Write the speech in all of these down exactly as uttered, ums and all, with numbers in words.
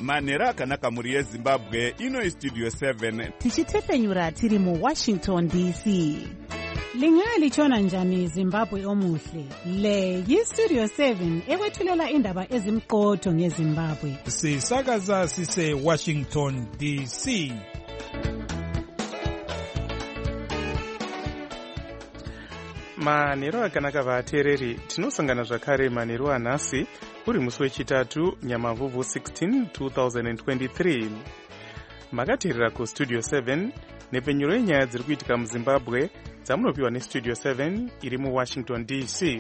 manhero akanaka mhuri yezimbabwe. Ino istudio seven tichitepenyura tiri muwashington D C. Lingalitshona njani Zimbabwe omuhle? Le yistudio seven ekwethulela indaba ezimqotho ngeZimbabwe. Sisakaza sise Washington D C. Manhero akanaka vateereri, tinosangana zvakare manhero anhasi uri musi wechitatu Nyamavhuvhu sixteen two thousand twenty-three. Makateerera kustudio seven nepenyuro yenyaya dziri kuitika muZimbabwe dzamunopiwa nestudio seven iri muWashington D C.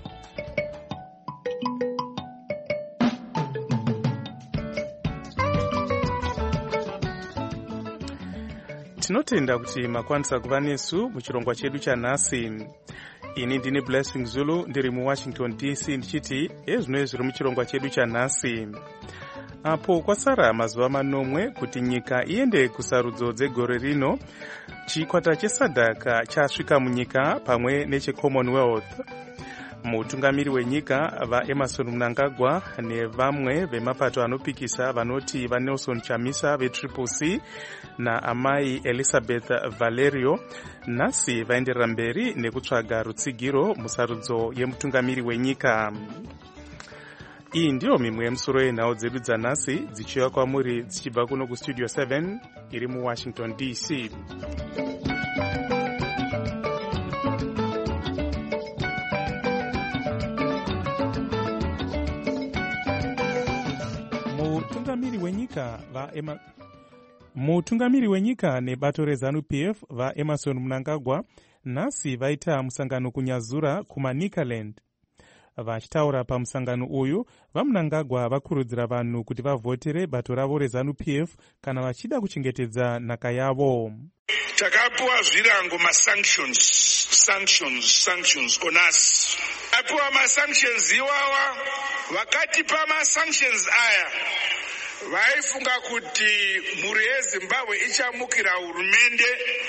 Tinotenda kuti makwanisa kuva nesu muchirongwa chedu chanhasi. Ini ndine Blessing Zulu ndiri muWashington D C ndichiti ezvino zviri muchirongwa chedu chanhasi. Apo kwasara mazuva manomwe kuti nyika iende kusarudzo dzegore rino, chikwata chesadhaka chasvika munyika pamwe necheCommonwealth. Mutungamiri wenyika vaEmerson Mnangagwa nevamwe vemapato anopikisa vanoti vaNelson Chamisa veTriple C naamai Elizabeth Valerio nhasi vaenderera mberi nekutsvaga rutsigiro musarudzo yemutungamiri wenyika. Iyi ndiyo mimwe yemusoro yenhau dzedu dzanhasi dzichiuya kwamuri dzichibva kuno kustudio seven iri muWashington D C. Mutungamiri wenyika vaEma Mutungamiri wenyika nebato reZANU-P F vaEmerson Mnangagwa nhasi vaita musangano kunyazura kumaNicaland. Vachitaura pamusangano uyu, vaMnangagwa vakurudzira vanhu kuti vavhotere bato ravo reZANU-P F kana vachida kuchengetedza nhaka yavo. Takapuwa zvirango masanctions sanctions sanctions on us. Takapuwa masanctions iwawa, vakatipa masanctions aya vaifunga kuti mhuri yeZimbabwe ichamukira hurumende,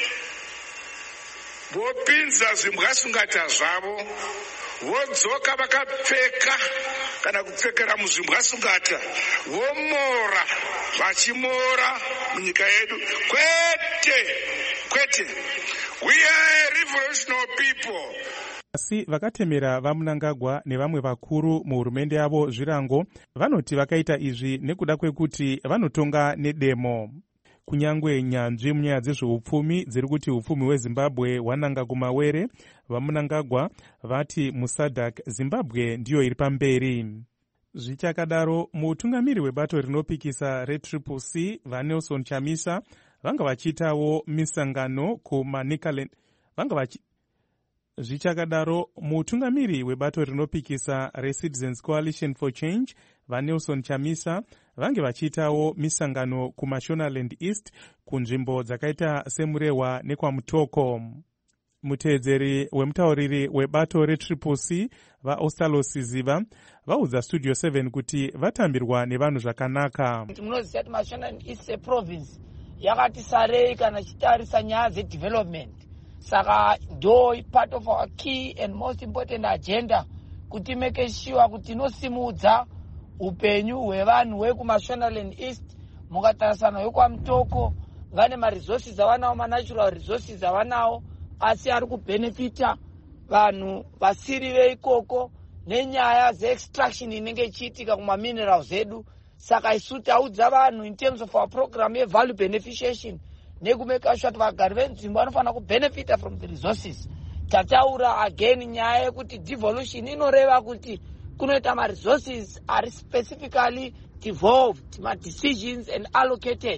vopinza zvimbwasungata zvavo, vodzoka vakapfeka kana kupfekera muzvimbwasungata, vomora vachimora munyika yedu. Kwete, kwete. We are a revolutionary people. Asi vakatemera vaMnangagwa nevamwe vakuru muhurumende yavo zvirango vanoti vakaita izvi nekuda kwekuti vanotonga nedemo. Kunyangwe nyanzvi munyaya dzezveupfumi dziri kuti upfumi hweZimbabwe hwananga kumawere, vaMnangagwa vati musadhak Zimbabwe ndiyo iri pamberi. Zvichakadaro, mutungamiri webato rinopikisa reTriple C vaNelson Chamisa vanga vachiitawo misangano kumaNicaland. Vanga vachi Zvichakadaro, mutungamiri webato rinopikisa reCitizens Coalition for Change vaNelson Chamisa vange vachiitawo misangano kuMashonaland East kunzvimbo dzakaita semurehwa nekwamutoko. Muteedzeri wemutauriri webato reTriple C vaOstalo Siziva vaudza studio seven kuti vatambirwa nevanhu zvakanaka. Munoziva kuti Mashonaland East province yakati sarei kana chitarisa nyaya dzedevelopment. Saka do part of our key and most important agenda kuti make sure kuti nosimudza upenyu hwevanhu vekuMashonaland East mukatarisana wekwamutoko. Vane maresources avanawo, manatural resources avanawo, asi ari kubenefita vanhu vasiri veikoko nenyaya dzeextraction inenge ichiitika kumaminerals edu. Saka isu taudza vanhu in terms of our program yevalue beneficiation nekumeka sure kuti vagari veNzimba vanofanira kubenefita from the resources. Tataura again nyaya yekuti devolution inoreva kuti kunoita ma-resources are specifically devolved, ma-decisions and allocated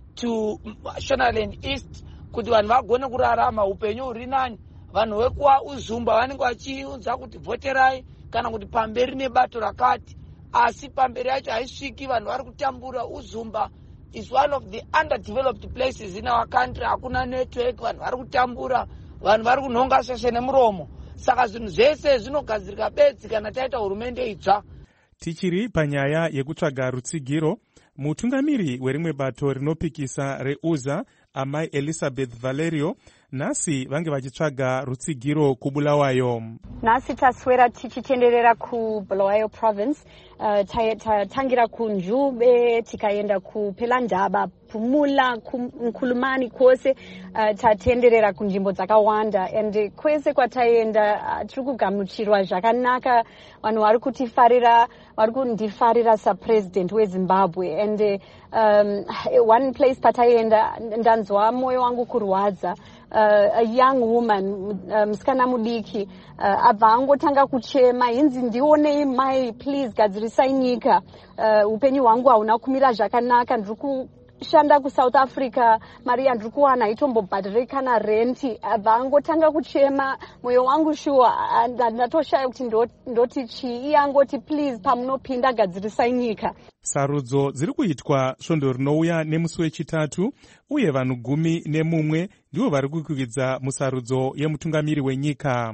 to Mashonaland East kuti vanhu vagone kurarama upenyu huri nani. Vanhu vekuwa uZumba vanenge vachiudza kuti voterai kana kuti pamberi nebato rakati, asi pamberi yacho haisviki. Vanhu vari kutambura. uZumba is one of the underdeveloped places in our country. Hakuna network, vanhu vari kutambura, vanhu vari kunhonga sheshe nemuromo. Saka zvinhu zvese zvinogadzirika bedzi kana taita hurumende itsva. Tichiri panyaya yekutsvaga rutsigiro, mutungamiri werimwe bato rinopikisa reUZA amai Elizabeth Valerio nhasi vange vachitsvaga rutsigiro kuBulawayo. Nhasi taswera tichitenderera kuBulawayo province uh, tatangira kunjube tikaenda kupelandaba Pumula Mkulumani kwose uh, tatenderera kunzvimbo dzakawanda and kwese kwataenda uh, tiri kugamuchirwa zvakanaka vanhu vari kutifarira vari kundifarira sapresident weZimbabwe and um, one place pataenda ndanzwa mwoyo wangu kurwadza uh, a young woman musikana um, mudiki uh, abva angotanga kuchema inzi ndionei mai please gadzirisai nyika uh, upenyu hwangu hauna kumira zvakanaka ndiri shanda ku South Africa mari yandiri kuwana itombobhadhiri kana renti abva angotanga kuchema mwoyo wangu shuwa ndatoshaya kuti ndoti chii iye angoti please pamunopinda gadzirisai nyika. Sarudzo dziri kuitwa svondo rinouya nemusi wechitatu uye vanhu gumi nemumwe ndivo vari kukwikwidzwa musarudzo yemutungamiri wenyika.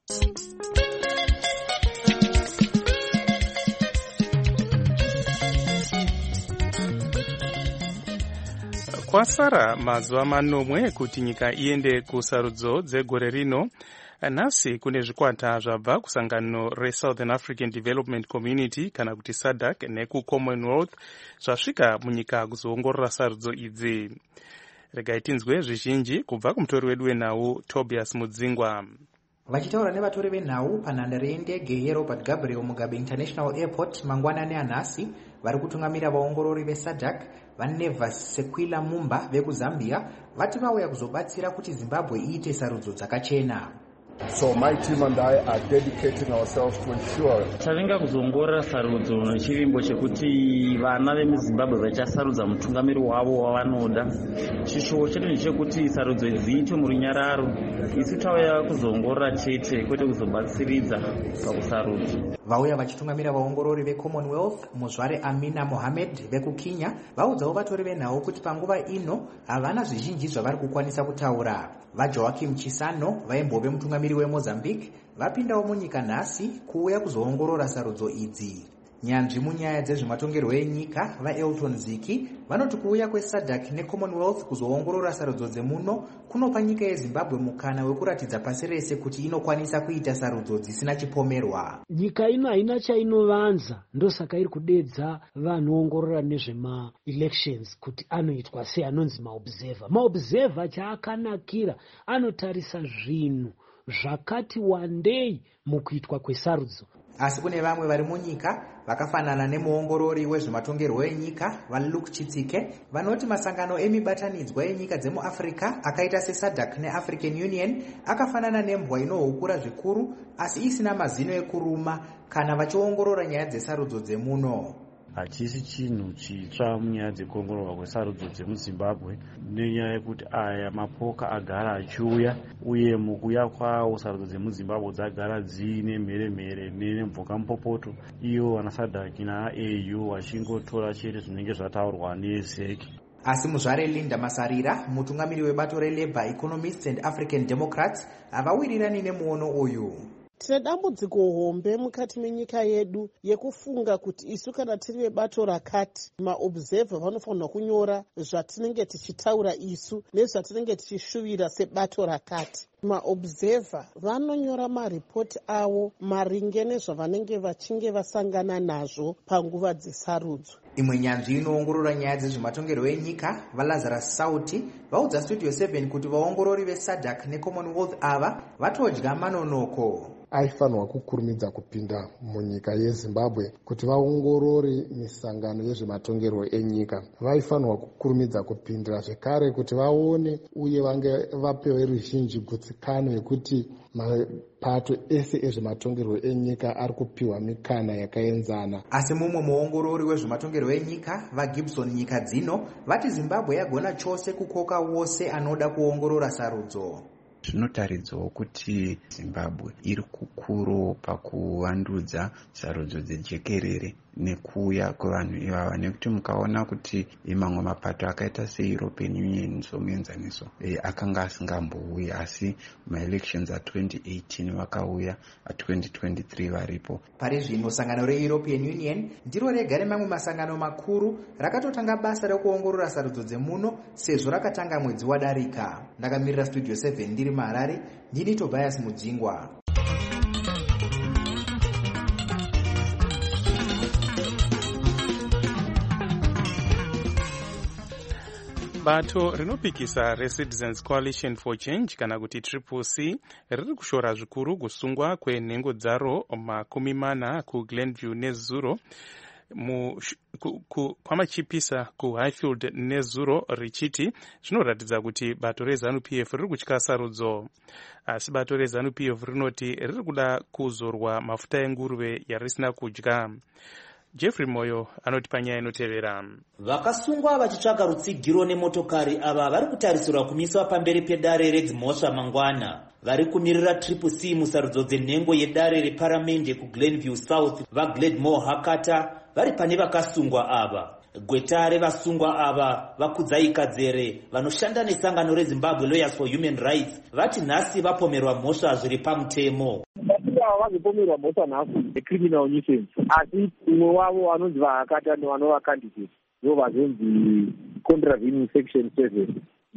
Kwasara mazuva manomwe kuti nyika iende kusarudzo dzegore rino. Nhasi kune zvikwata zvabva kusangano reSouthern African Development Community kana kuti SADC nekuCommonwealth zvasvika munyika kuzoongorora sarudzo idzi. Regai tinzwe zvizhinji kubva kumutori wedu wenhau Tobias Mudzingwa. Vachitaura nevatori venhau panhandare yendege yeRobert Gabriel Mugabe International Airport mangwanani anhasi, vari kutungamira vaongorori veSADC vaNevas Sekwila Mumba vekuzambia vati vauya kuzobatsira kuti Zimbabwe iite sarudzo dzakachena. So my team and I are dedicating ourselves to ensure tavenga kuzoongorora sarudzo nechivimbo chekuti vana vemuZimbabwe vachasarudza mutungamiri wavo wavanoda. Chishuwo chedu ndechekuti sarudzo dziitwe murunyararo. Isu tauya kuzoongorora chete kwete kuzobatsiridza pakusarudzo. Vauya vachitungamira vaongorori veCommonwealth muzvare Amina Mohammed vekuKenya vaudzawo vatori venhau kuti panguva ino havana zvizhinji zvavari kukwanisa kutaura. VaJoakim Chisano vaimbove mutungamiri weMozambique vapindawo munyika nhasi kuuya kuzoongorora sarudzo idzi. Nyanzvi munyaya dzezvematongerwo enyika vaElton Ziki vanoti kuuya kweSADC neCommonwealth kuzoongorora sarudzo dzemuno kunopa nyika yeZimbabwe mukana wekuratidza pasi rese kuti inokwanisa kuita sarudzo dzisina chipomerwa. Nyika ino haina chainovanza, ndosaka iri kudedza vanoongorora nezvema elections kuti anoitwa sei anonzi maobserver. Maobserver chaakanakira anotarisa zvinhu zvakati wandei mukuitwa kwesarudzo. Asi kune vamwe vari munyika vakafanana nemuongorori wezvematongerwo enyika vaLuke Chitsike vanoti masangano emibatanidzwa enyika dzemuAfrica akaita seSADC neAfrican Union akafanana nembwa inohukura zvikuru asi isina mazino ekuruma kana vachiongorora nyaya dzesarudzo dzemuno. Hachisi chinhu chitsva munyaya dzekuongororwa kwesarudzo dzemuZimbabwe nenyaya yekuti aya mapoka agara achiuya uye mukuuya kwawo sarudzo dzemuZimbabwe dzagara dziine mheremhere nemboka mupopoto iyo vanaSADC naA U vachingotora chete zvinenge zvataurwa neZEC. Asi muzvare Linda Masarira mutungamiri webato reLabour Economists and African Democrats avawirirani nemuono uyu. Tine dambudziko hombe mukati menyika yedu yekufunga kuti isu kana tiri vebato rakati maobserver vanofanirwa kunyora zvatinenge tichitaura isu nezvatinenge tichishuvira sebato rakati. Maobserver vanonyora maripoti avo maringe nezvavanenge vachinge vasangana nazvo panguva dzesarudzo. Imwe nyanzvi inoongorora nyaya dzezvematongerwo enyika vaLazarus Sauti vaudza Studio seven kuti vaongorori veSADC neCommonwealth ava vatodya manonoko. Aifanwa kukurumidza kupinda munyika yeZimbabwe kuti vaongorore misangano yezvematongerwo enyika. Vaifanwa kukurumidza kupindira zvekare kuti vaone uye vange vapewe ruzhinji gutsikano yekuti mapato ese ezvematongerwo enyika ari kupiwa mikana yakaenzana. Asi mumwe muongorori wezvematongerwo enyika vaGibson nyika dzino vati Zimbabwe yagona chose kukoka wose anoda kuongorora sarudzo. Zvinotaridzawo kuti Zimbabwe iri kukuru pakuvandudza sarudzo dzejekerere nekuuya kwevanhu ivava, nekuti mukaona kuti mamwe mapato akaita seEuropean Union somuenzaniso e, akanga asingambouyi asi maelections a twenty eighteen vakauya a twenty twenty-three varipo. Pari zvino sangano reEuropean Union ndiro rega remamwe masangano makuru rakatotanga basa rekuongorora sarudzo dzemuno sezvo rakatanga mwedzi wadarika. Ndakamirira Studio seven ndiri muHarare, ndini Tobias Mudzingwa. bato rinopikisa reCitizens Coalition for Change kana kuti Triple C riri kushora zvikuru kusungwa kwenhengo dzaro makumi mana kuGlenview neZuro kwamachipisa kuHighfield neZuro richiti zvinoratidza kuti bato reZANU P F riri kutya sarudzo. Asi bato reZANU P F rinoti riri kuda kuzorwa mafuta enguruve yarisina kudya. Jeffrey Moyo anoti panyaya inotevera. Vakasungwa vachitsvaka rutsigiro nemotokari ava vari kutarisirwa kumiswa pamberi pedare redzimhosva mangwana. Vari kumirira Triple C musarudzo dzenhengo yedare reparamende kuGlenview South vaGledmore Hakata vari pane vakasungwa ava. Gweta revasungwa ava vakudzai Kadzere vanoshanda nesangano reZimbabwe Lawyers for Human Rights vati nhasi vapomerwa mhosva zviri pamutemo. Vazopomerwa mhosva nhasi yecriminal nuisance, asi umwe wavo anonzi vaHakata nevanova candidate ndo vazonzi contravening section seven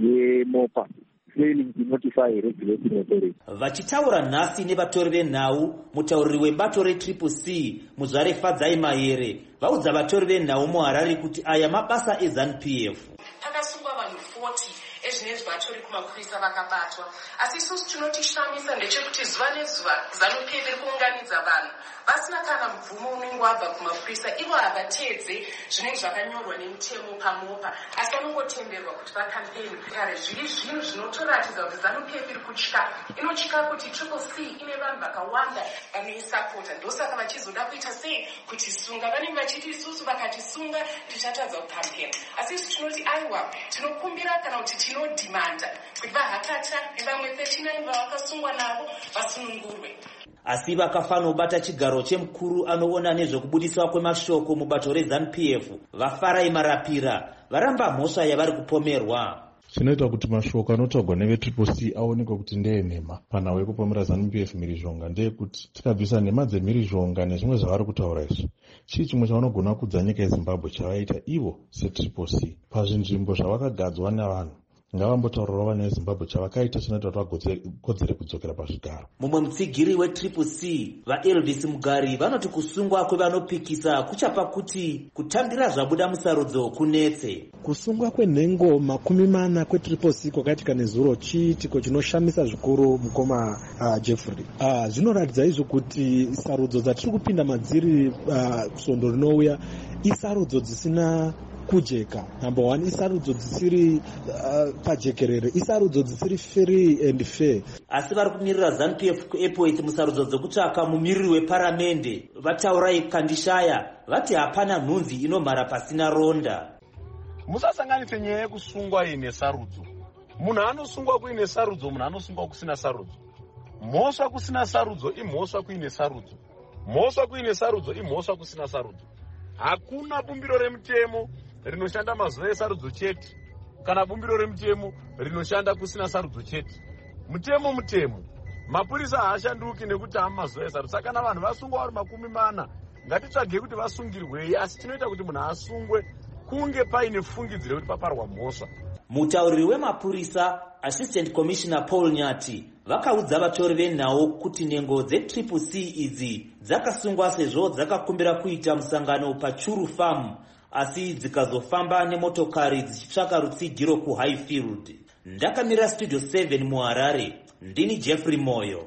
yemopa failing to notify regulating authority. Vachitaura nhasi nevatori venhau, mutauriri webato reTriple C Muzvare Fadzai Mahere vaudza vatori venhau muHarare kuti aya mabasa eZANU P F. Pakasungwa vanhu forty ezvinezvi vatori kumapurisa vakabatwa, asi isusu tinotishamisa ndechekuti zuva nezuva ZANU P F iri kuunganidza vanhu vasina kana mvumo unenge wabva kumapurisa, ivo havateedze zvinenge zvakanyorwa nemutemo pamopa, asi vanongotenderwa kuti vakampeni. Kare zviri zvinhu zvinotoratidza kuti ZANU P F iri kutya, inotya kuti Triple C ine vanhu vakawanda vanoisapota, ndosaka vachizoda kuita sei kuti sunga. Vanenge vachiti isusu vakatisunga tichatadza kukampeni, asi isu tinoti aiwa, tinokumbira kana kuti tinodhimanda kuti vaHakata nevamwe thirty-nine vavakasungwa navo vasunungurwe. Asi vakafanobata chigaro chemukuru anoona nezvekubudiswa kwemashoko mubato reZANU P F vaFarai Marapira varamba mhosva yavari kupomerwa. Zvinoita kuti mashoko anotaurwa neveTriple C aonekwe kuti ndeyenhema panhau yekupomera ZANU P F mhirizhonga ndeyekuti tikabvisa nhema dzemhirizhonga nezvimwe zvavari kutaura izvi, chii chimwe chavanogona kudza nyika yeZimbabwe chavaita ivo seTriple C pazvinzvimbo zvavakagadzwa navanhu. Ngavambotaurirawo vana veZimbabwe chavakaita chinoita kuti vakodzere kudzokera pazvigaro. Mumwe mutsigiri weTriple C vaElvis Mugari vanoti kusungwa kwevanopikisa kuchapa kuti kutambira zvabuda musarudzo kunetse. Kusungwa kwenhengo makumi mana kweTriple C kwakaitika neZuro chiitiko chinoshamisa zvikuru mukoma uh, Jeffrey. Uh, zvinoratidza izvo kuti sarudzo dzatiri kupinda madziri uh, svondo rinouya isarudzo dzisina kujeka. Number one, isarudzo dzisiri uh, pajekerere, isarudzo dzisiri free and fair. Asi vari kumirira ZANU P F kuEpoet musarudzo dzekutsvaka mumiriri weparamende vataurai Kandishaya vati hapana nhunzi inomhara pasina ronda. Musasanganise nyaya yekusungwa ine sarudzo. Munhu anosungwa kuine sarudzo, munhu anosungwa kusina sarudzo. Mhosva kusina sarudzo imhosva kuine sarudzo. Mhosva kuine sarudzo imhosva kusina sarudzo. Hakuna bumbiro remutemo rinoshanda mazuva esarudzo chete kana bumbiro remutemo rinoshanda kusina sarudzo chete. Mutemo mutemo. Mapurisa haashanduki nekuti amazuva esarudzo. Saka kana vanhu vasungwa vari makumi mana ngatitsvage kuti vasungirwei, asi tinoita kuti munhu asungwe kunge paine fungidziro kuti paparwa mhosva. Mutauriri wemapurisa Assistant Commissioner Paul Nyati vakaudza vatori venhau kuti nhengo dzeTriple C idzi dzakasungwa sezvo dzakakumbira kuita musangano paChuru Farm, asi dzikazofamba nemotokari dzichitsvaka rutsigiro kuHighfield. Ndakamira Studio seven muHarare, ndini Jeffrey Moyo.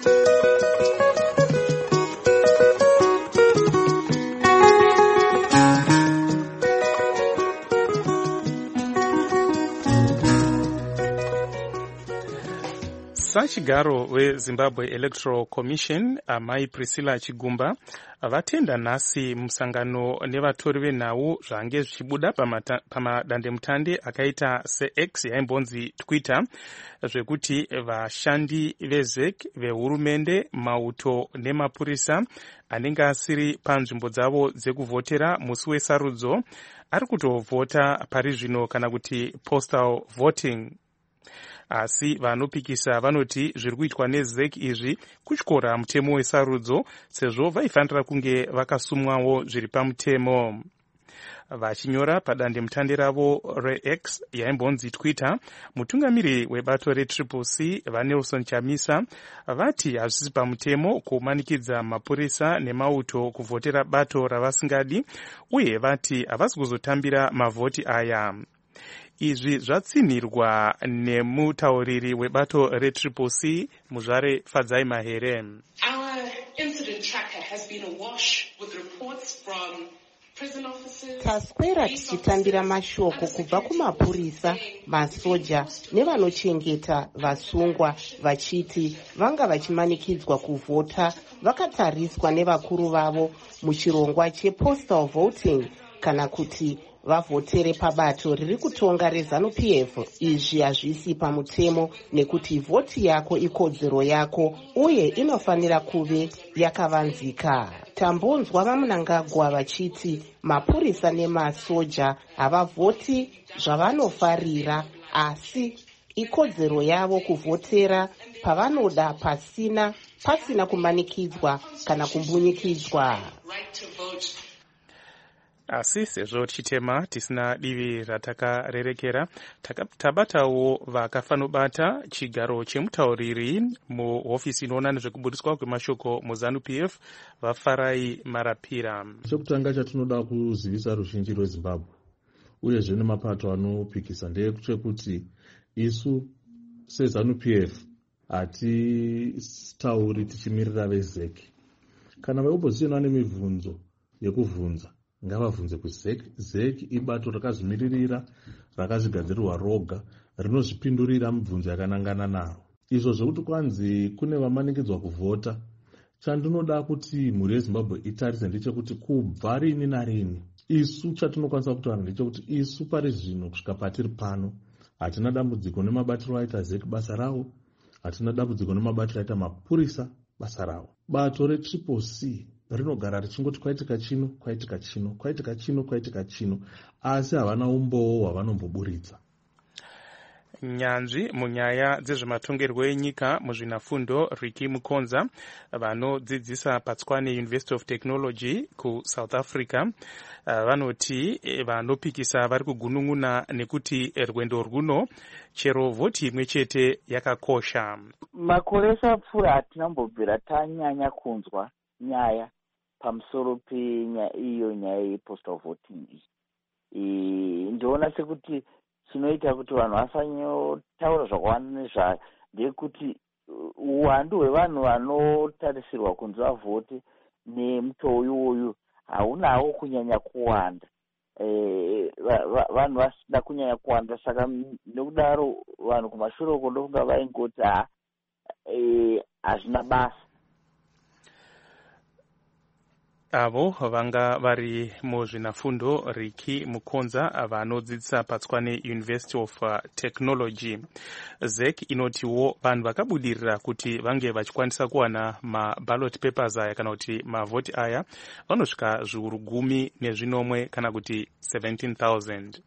Sachigaro weZimbabwe Electoral Commission amai Priscilla Chigumba vatenda nhasi musangano nevatori venhau zvange zvichibuda pamadandemutande akaita seX yaimbonzi Twitter zvekuti vashandi veZEC vehurumende mauto nemapurisa anenge asiri panzvimbo dzavo dzekuvhotera musi wesarudzo ari kutovhota pari zvino kana kuti postal voting. Asi vanopikisa vanoti zviri kuitwa neZEC izvi kutyora mutemo wesarudzo sezvo vaifanira kunge vakasumwawo zviri pamutemo. Vachinyora padandemutande ravo reX yaimbonzi Twitter, mutungamiri webato reTriple C vaNelson Chamisa vati hazvisi pamutemo kumanikidza mapurisa nemauto kuvhotera bato ravasingadi, uye vati havasi kuzotambira mavhoti aya. izvi zvatsinirwa nemutauriri webato retriple C Muzvare Fadzai Mahere. Our incident tracker has been awash with reports from taswera tichitambira mashoko kubva kumapurisa, masoja nevanochengeta vasungwa vachiti vanga vachimanikidzwa kuvhota vakatariswa nevakuru vavo muchirongwa chepostal voting kana kuti vavhotere pabato riri kutonga rezanu P F. Izvi hazvisi pamutemo nekuti vhoti yako ikodzero yako uye inofanira kuve yakavanzika. Tambonzwa vaMnangagwa vachiti mapurisa nemasoja havavhoti zvavanofarira asi ikodzero yavo kuvhotera pavanoda pasina pasina kumanikidzwa kana kumbunyikidzwa. Asi sezvo tichitema tisina divi ratakarerekera, tabatawo vakafanobata chigaro chemutauriri muhofisi inoona nezvekubudiswa kwemashoko muzanu P F, vaFarai Marapira. Chekutanga chatinoda kuzivisa ruzhinji rweZimbabwe uyezve nemapato anopikisa ndechekuti isu sezanu P F hatitauri tichimirira vezeki. Kana veopposition vane mibvunzo yekuvhunza ngavabvunze kuZEC. ZEC ibato rakazvimiririra, rakazvigadzirirwa roga, rinozvipindurira mibvunzo yakanangana naro. Izvo zvekuti kwanzi kune vamanikidzwa kuvhota, chandinoda kuti mhuri yeZimbabwe itarise ndechekuti kubva rini narini isu chatinokwanisa kutaura ndechekuti isu pari zvino kusvika patiri pano hatina dambudziko nemabatiro aita ZEC basa rawo, hatina dambudziko nemabatiro aita mapurisa basa rawo. Bato retriple C rinogara richingoti kwaitika chino kwaitika chino kwaitika chino kwaitika chino, asi havana umbowo hwavanomboburitsa. Nyanzvi munyaya dzezvematongerwo enyika muzvinafundo Ricky Mukonza vanodzidzisa paTswane University of Technology kuSouth Africa vanoti vanopikisa vari kugunun'una nekuti rwendo rwuno chero vhoti imwe chete yakakosha. Makore apfuura hatinambobvira tanyanya kunzwa nyaya pamusoro peiyo nyaya yepostal voting iyi. Ndoona sekuti chinoita kuti vanhu vasanyotaura zvakawanda nezvayo ndekuti uwandu hwevanhu vanotarisirwa kunzi vavhote nemutoo iwoyu haunawo kunyanya kuwanda, vanhu vasina kunyanya kuwanda. Saka nekudaro vanhu kumashure uko ndofunga vaingoti ha hazvina basa. Avo vanga vari muzvinafundo Ricky Mukonza vanodzidzisa paTswane University of Technology. ZEC inotiwo vanhu vakabudirira kuti vange vachikwanisa kuwana maballot papers aya kana kuti mavhoti aya vanosvika zviuru gumi nezvinomwe kana kuti seventeen thousand.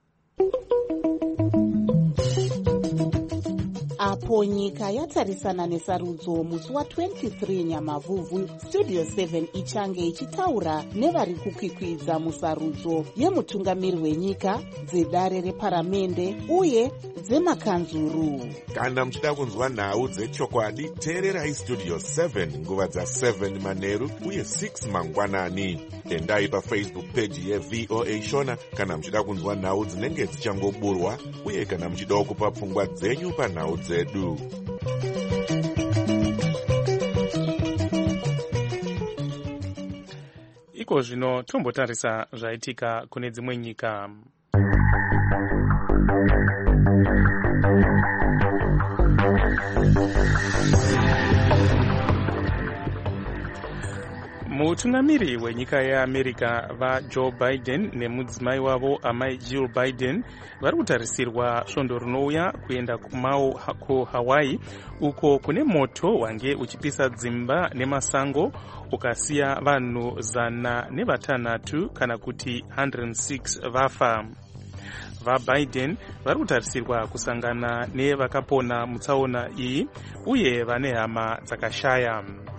Apo nyika yatarisana nesarudzo musi wa-twenty-three Nyamavhuvhu, Studio seven ichange ichitaura nevari kukwikwidza musarudzo yemutungamiri wenyika, dzedare reparamende uye dzemakanzuru. Kana muchida kunzwa nhau dzechokwadi, teererai Studio seven nguva dza-seven manheru uye six mangwanani. Endai paFacebook page yeV O A Shona kana muchida kunzwa nhau dzinenge dzichangoburwa uye kana muchida kupa pfungwa dzenyu panhau dzedu. Iko zvino tombotarisa zvaitika kune dzimwe nyika. Mutungamiri wenyika yeAmerica vaJoe Biden nemudzimai wavo amai Jill Biden vari kutarisirwa svondo rinouya kuenda kumao kuHawaii uko kune moto wange uchipisa dzimba nemasango ukasiya vanhu zana nevatanhatu kana kuti one hundred six vafa. VaBiden vari kutarisirwa kusangana nevakapona mutsaona iyi uye vane hama dzakashaya.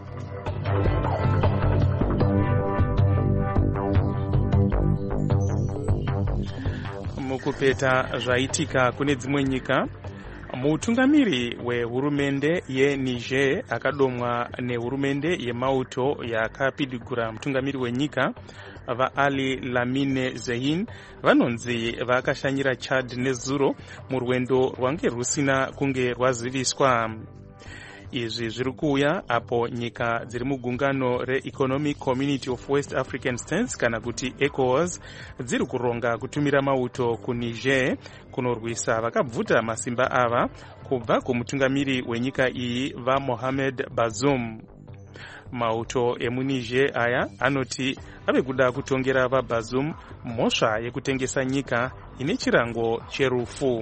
Mukupeta zvaitika kune dzimwe nyika, mutungamiri wehurumende yeNiger akadomwa nehurumende yemauto yakapidigura mutungamiri wenyika vaali Lamine Zein vanonzi vakashanyira Chad nezuro murwendo rwange rusina kunge rwaziviswa. Izvi zviri kuuya apo nyika dziri mugungano reEconomic Community of West African States kana kuti ECOWAS dziri kuronga kutumira mauto kuNiger kunorwisa vakabvuta masimba ava kubva kumutungamiri wenyika iyi vaMohamed Bazoum. Mauto emuniger aya anoti ave kuda kutongera vaBazoum mhosva yekutengesa nyika ine chirango cherufu.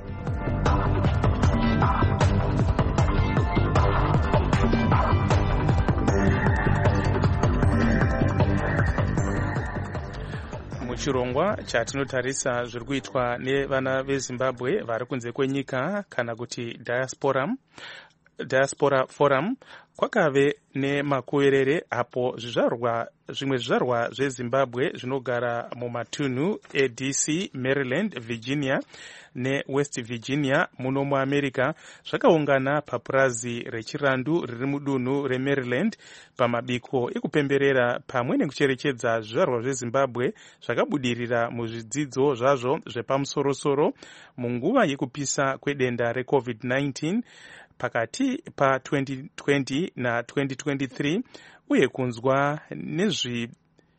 Muchirongwa chatinotarisa zviri kuitwa nevana veZimbabwe vari kunze kwenyika kana kuti diaspora diaspora forum kwakave nemakuverere apo zvizvarwa zvimwe zvizvarwa zveZimbabwe zvinogara mumatunhu eD C, Maryland, Virginia neWest Virginia muno muAmerica zvakaungana papurazi rechirandu riri mudunhu reMaryland pamabiko ekupemberera pamwe nekucherechedza zvizvarwa zveZimbabwe zvakabudirira muzvidzidzo zvazvo zvepamusorosoro munguva yekupisa kwedenda reCovid nineteen pakati pa twenty twenty na twenty twenty-three uye kunzwa nezvi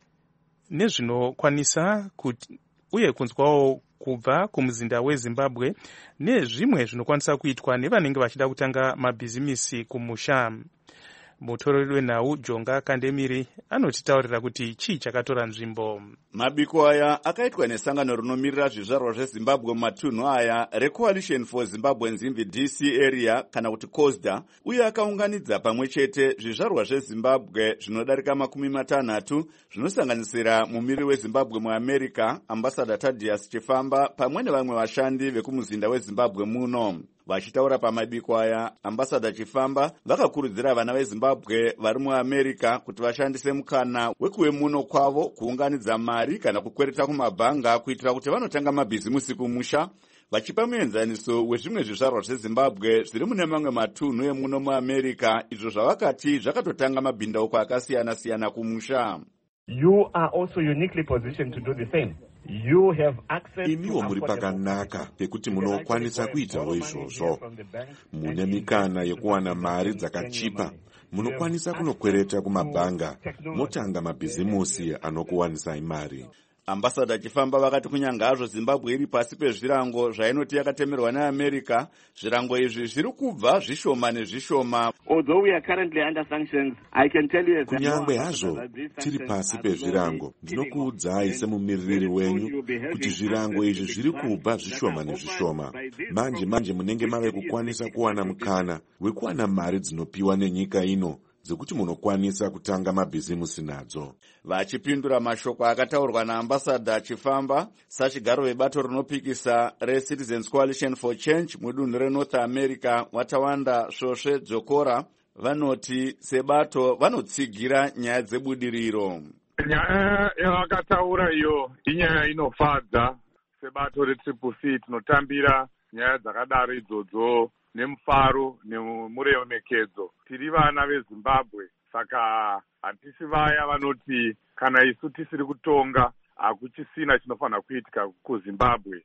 nezvinokwanisa kuti uye kunzwawo kubva kumuzinda weZimbabwe nezvimwe zvinokwanisa kuitwa nevanenge vachida kutanga mabhizimisi kumusha. Mutoreri wenhau Jonga Kandemiri anotitaurira kuti chii chakatora nzvimbo. Mabiko aya akaitwa nesangano rinomirira zvizvarwa zveZimbabwe mumatunhu aya reCoalition for Zimbabweans in the D C area kana kuti COSDA, uye akaunganidza pamwe chete zvizvarwa zveZimbabwe zvinodarika makumi matanhatu zvinosanganisira mumiri weZimbabwe muAmerica Ambassador Thaddeus Chifamba pamwe nevamwe vashandi vekumuzinda weZimbabwe muno. Vachitaura pamabiko aya, Ambassador Chifamba vakakurudzira vana veZimbabwe vari muAmerica kuti vashandise mukana wekuve muno kwavo kuunganidza mari kana kukwereta kumabhanga kuitira kuti vanotanga mabhizimusi kumusha, vachipa muenzaniso wezvimwe zvizvarwa zveZimbabwe zviri mune mamwe matunhu emuno muAmerica izvo zvavakati zvakatotanga mabhindauko akasiyana-siyana kumusha. You are also uniquely positioned to do the same. You have access imiwo muri pakanaka pekuti munokwanisa kuitawo izvozvo. Mune mikana yekuwana mari dzakachipa, munokwanisa kunokwereta kumabhanga, motanga mabhizimusi anokuwanisai mari. Ambassador Chifamba vakati kunyanga hazvo Zimbabwe iri pasi pezvirango zvainoti yakatemerwa neAmerica, zvirango izvi zviri kubva zvishoma nezvishoma. Although we are currently under sanctions, I can tell you as kunyangwe hazvo tiri pasi pezvirango, ndinokuudzai semumiririri wenyu kuti zvirango izvi zviri kubva zvishoma nezvishoma. Manje manje munenge mave kukwanisa kuwana mukana wekuwana mari dzinopiwa nenyika ino dzekuti munokwanisa kutanga mabhizimusi nadzo. Vachipindura mashoko akataurwa naAmbassador Chifamba sachigaro vebato rinopikisa reCitizens Coalition for Change mudunhu reNorth America Watawanda Svosve Dzokora vanoti sebato vanotsigira nyaya dzebudiriro. Nyaya yavakataura iyo inyaya inofadza. Sebato reTriple C tinotambira nyaya dzakadaro idzodzo nemufaro nemuremekedzo. Tiri vana veZimbabwe, saka hatisi vaya vanoti kana isu tisiri kutonga hakuchisina chinofanira kuitika kuZimbabwe.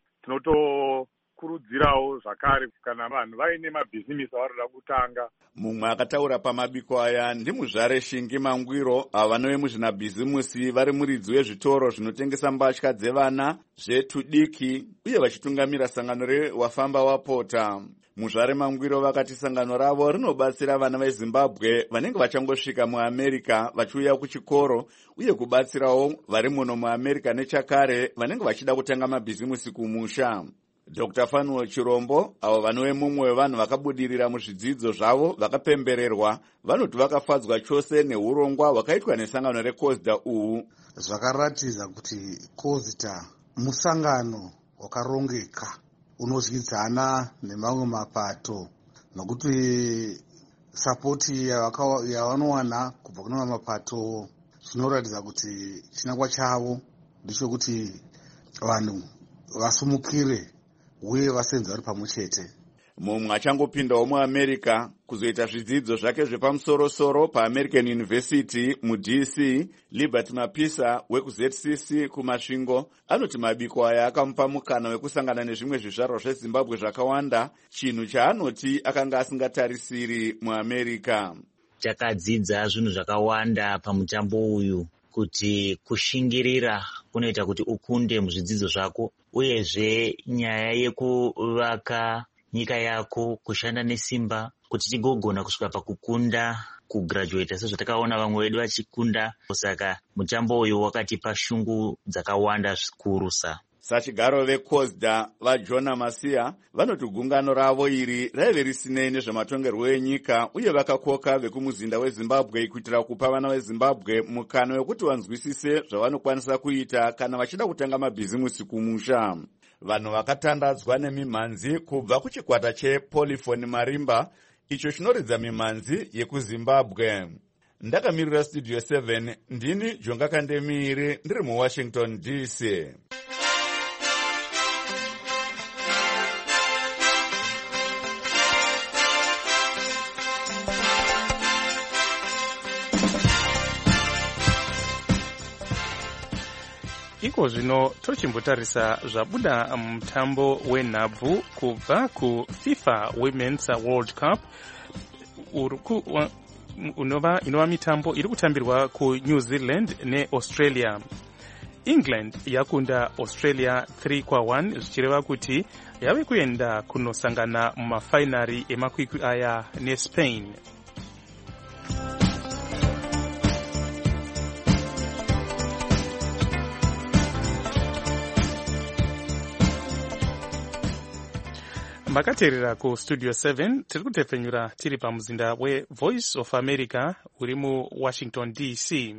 Tinotokurudzirawo zvakare kana vanhu vaine mabhizimisi avaroda kutanga. Mumwe akataura pamabiko aya ndimuzvare Shingi Mangwiro, avo vanove muzvinabhizimusi vari muridzi wezvitoro zvinotengesa mbatya dzevana zvetudiki uye vachitungamira sangano rewafamba wapota. Muzvare Mangwiro vakati sangano ravo rinobatsira vana veZimbabwe vanenge vachangosvika muAmerica vachiuya kuchikoro uye kubatsirawo vari muno muAmerica nechakare vanenge vachida kutanga mabhizimusi kumusha. Doctor Fanuel Chirombo, avo vanove mumwe wevanhu vakabudirira muzvidzidzo zvavo vakapembererwa, vanoti vakafadzwa chose neurongwa hwakaitwa nesangano reCOSDA uhu. Zvakaratidza kuti COSDA musangano wakarongeka unodyidzana nemamwe mapato nokuti sapoti yavanowana kubva kune mamwe mapato zvinoratidza kuti chinangwa chavo ndichokuti vanhu vasumukire uye vasenza vari pamwe chete. mumwe achangopindawo muamerica kuzoita zvidzidzo zvake zvepamusoro-soro paamerican university mud c. Liberty Mapisa wekuZ C C kumasvingo anoti mabiko aya akamupa mukana wekusangana nezvimwe zvizvarwa zvezimbabwe zvakawanda, chinhu chaanoti akanga asingatarisiri muamerica. Takadzidza zvinhu zvakawanda pamutambo uyu, kuti kushingirira kunoita kuti ukunde muzvidzidzo zvako, uyezve nyaya yekuvaka nyika yako, kushanda nesimba kuti tigogona kusvika pakukunda kugraduate sezvatakaona vamwe vedu vachikunda. Saka mutambo uyu wakatipa shungu dzakawanda zvikurusa. Sachigaro veCOSDA vaJona Masiya vanoti gungano ravo iri raive risinei nezvematongerwo enyika, uye vakakoka vekumuzinda weZimbabwe kuitira kupa vana veZimbabwe mukana wekuti vanzwisise zvavanokwanisa kuita kana vachida kutanga mabhizimusi kumusha. Vanhu vakatandadzwa nemimhanzi kubva kuchikwata chePolyphony Marimba, icho chinoridza mimhanzi yekuZimbabwe. Ndakamirira Studio seven, ndini Jonga Kandemiri, ndiri muWashington D C. Iko zvino tochimbotarisa zvabuda mutambo wenhabvu kubva kuFIFA Women's World Cup uruku unova inova mitambo iri kutambirwa kuNew Zealand neAustralia. England yakunda Australia three kwa one zvichireva kuti yave kuenda kunosangana mumafainari emakwikwi aya neSpain. Makaterera ku Studio seven, tiri kutefenyura tiri pamuzinda weVoice of America uri mu Washington D C.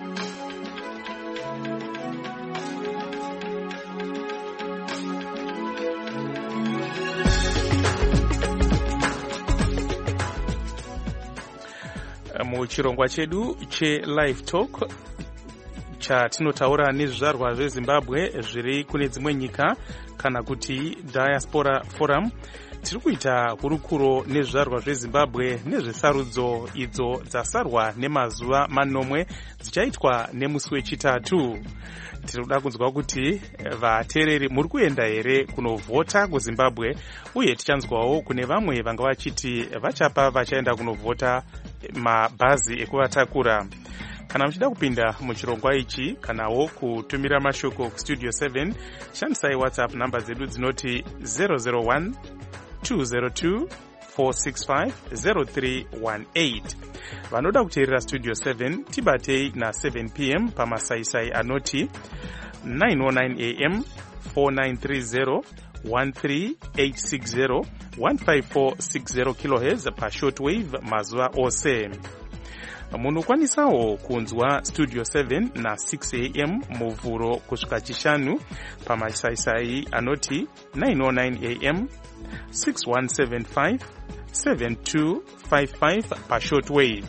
Muchirongwa chedu che Live Talk chatinotaura nezvizvarwa zveZimbabwe zviri kune dzimwe nyika kana kuti Diaspora Forum, tiri kuita hurukuro nezvizvarwa zveZimbabwe nezvesarudzo idzo dzasarwa nemazuva manomwe dzichaitwa nemusi wechitatu. Tiri kuda kunzwa kuti vateereri muri kuenda here kunovhota kuZimbabwe, uye tichanzwawo kune vamwe vanga vachiti vachapa vachaenda kunovhota mabhazi ekuvatakura. Kana muchida kupinda muchirongwa ichi kanawo kutumira mashoko ku Studio seven, shandisai WhatsApp namba dzedu dzinoti zero zero one two zero two four six five zero three one eight. Vanoda kuteerera Studio seven tibatei na seven p m pamasaisai anoti nine oh nine a m four nine three zero one three eight six zero one five four six zero kilohertz pa shortwave mazuva ose. Munokwanisawo kunzwa Studio seven na six a m muvhuro kusvika chishanu pamasaisai anoti nine oh nine a m six one seven five seven two five five pa shortwave.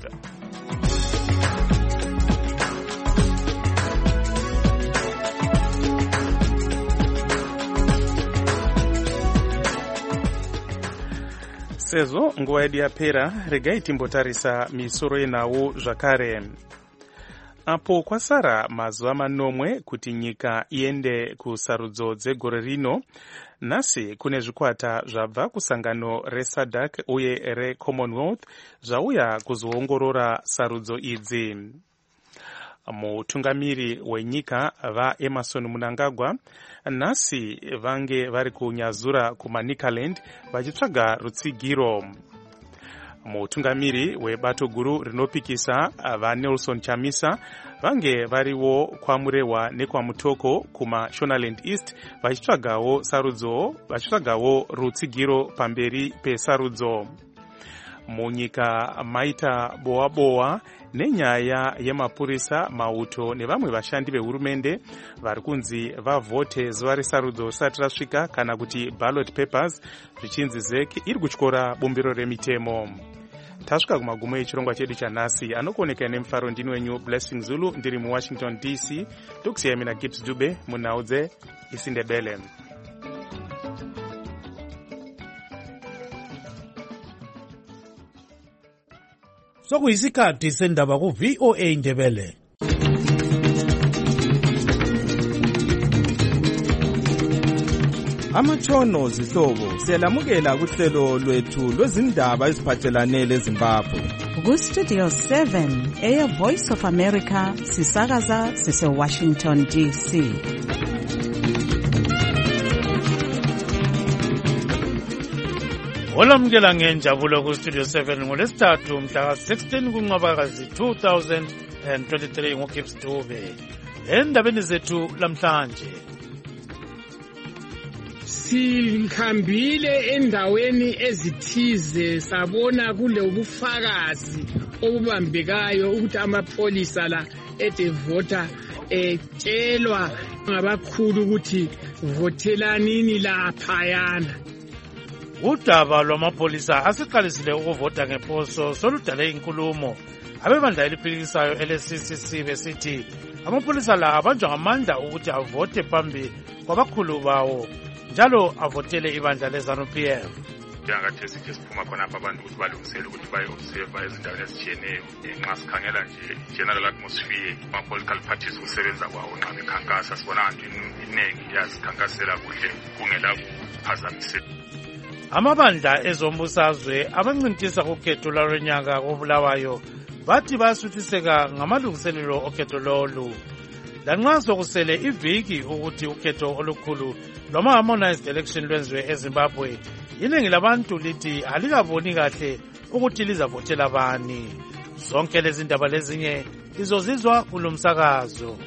Sezo nguva yedu yapera, regai timbotarisa misoro yenhau zvakare. Apo kwasara mazuva manomwe kuti nyika iende kusarudzo dzegore rino, nhasi kune zvikwata zvabva kusangano reSADC uye reCommonwealth zvauya kuzoongorora sarudzo idzi. Mutungamiri wenyika vaEmerson Mnangagwa nhasi vange vari kunyazura kuManicaland vachitsvaga rutsigiro. Mutungamiri webato guru rinopikisa vaNelson Chamisa vange variwo kwamurehwa nekwamutoko kumaShonaland East vachitsvagawo sarudzo vachitsvagawo rutsigiro pamberi pesarudzo. Munyika maita boa boa nenyaya yemapurisa, mauto nevamwe vashandi vehurumende vari kunzi vavhote zuva resarudzo risati rasvika kana kuti ballot papers zvichinzi Z E C iri kutyora bumbiro remitemo. Tasvika kumagumo echirongwa chedu chanhasi. Anokuoneka nemufaro ndini wenyu Blessing Zulu, ndiri muWashington D C. Tokusiyai mina Gibbs Dube munhau dzeIsindebele. sokuyisikhathi sendaba ku-V O A Ndebele. Amatshono zihlobo siyalamukela kuhlelo lwethu lwezindaba eziphathelane leZimbabwe. Ku-Studio seven, Air Voice of America, sisakaza sise-Washington D C. Olamukela ngenjabulo ku-Studio seven ngolesithathu mhla sixteen kuNcwabakazi two thousand twenty-three ngoGibbs Dube. Endabeni zethu lamhlanje, sikhambile endaweni ezithize sabona kule ubufakazi obubambekayo ukuthi amapholisa la edevota etshelwa ngabakhulu ukuthi votelanini laphayana. Udaba lwamapholisa asiqalisile ukuvota ngeposo soludale inkulumo abebandla eliphikisayo ele-C C C besithi amapholisa la abanjwa ngamandla ukuthi avote phambi kwabakhulu bawo njalo avotele ibandla le-ZANU P F. Njengathi ke siphuma khonapha abantu ukuthi balungisele ukuthi baye-observa ezindaweni ezitshiyeneyo nxa sikhangela nje general atmosphere ama-political parties kusebenza kwawo nxa bekhankasa sibona nje iningi liyazikhankasela kuhle kungela kuphazamiseka. Amabandla ezombusazwe abancintisa kukhetho lwanyaka kobulawayo bathi bayasuthiseka ngamalungiselelo okhetho lolu. Lanxa sokusele iviki ukuthi ukhetho olukhulu lwama-harmonized election lwenziwe eZimbabwe, iningi labantu lithi alikaboni kahle ukuthi lizavotela bani. Zonke lezi ndaba lezinye izozizwa kulo msakazo.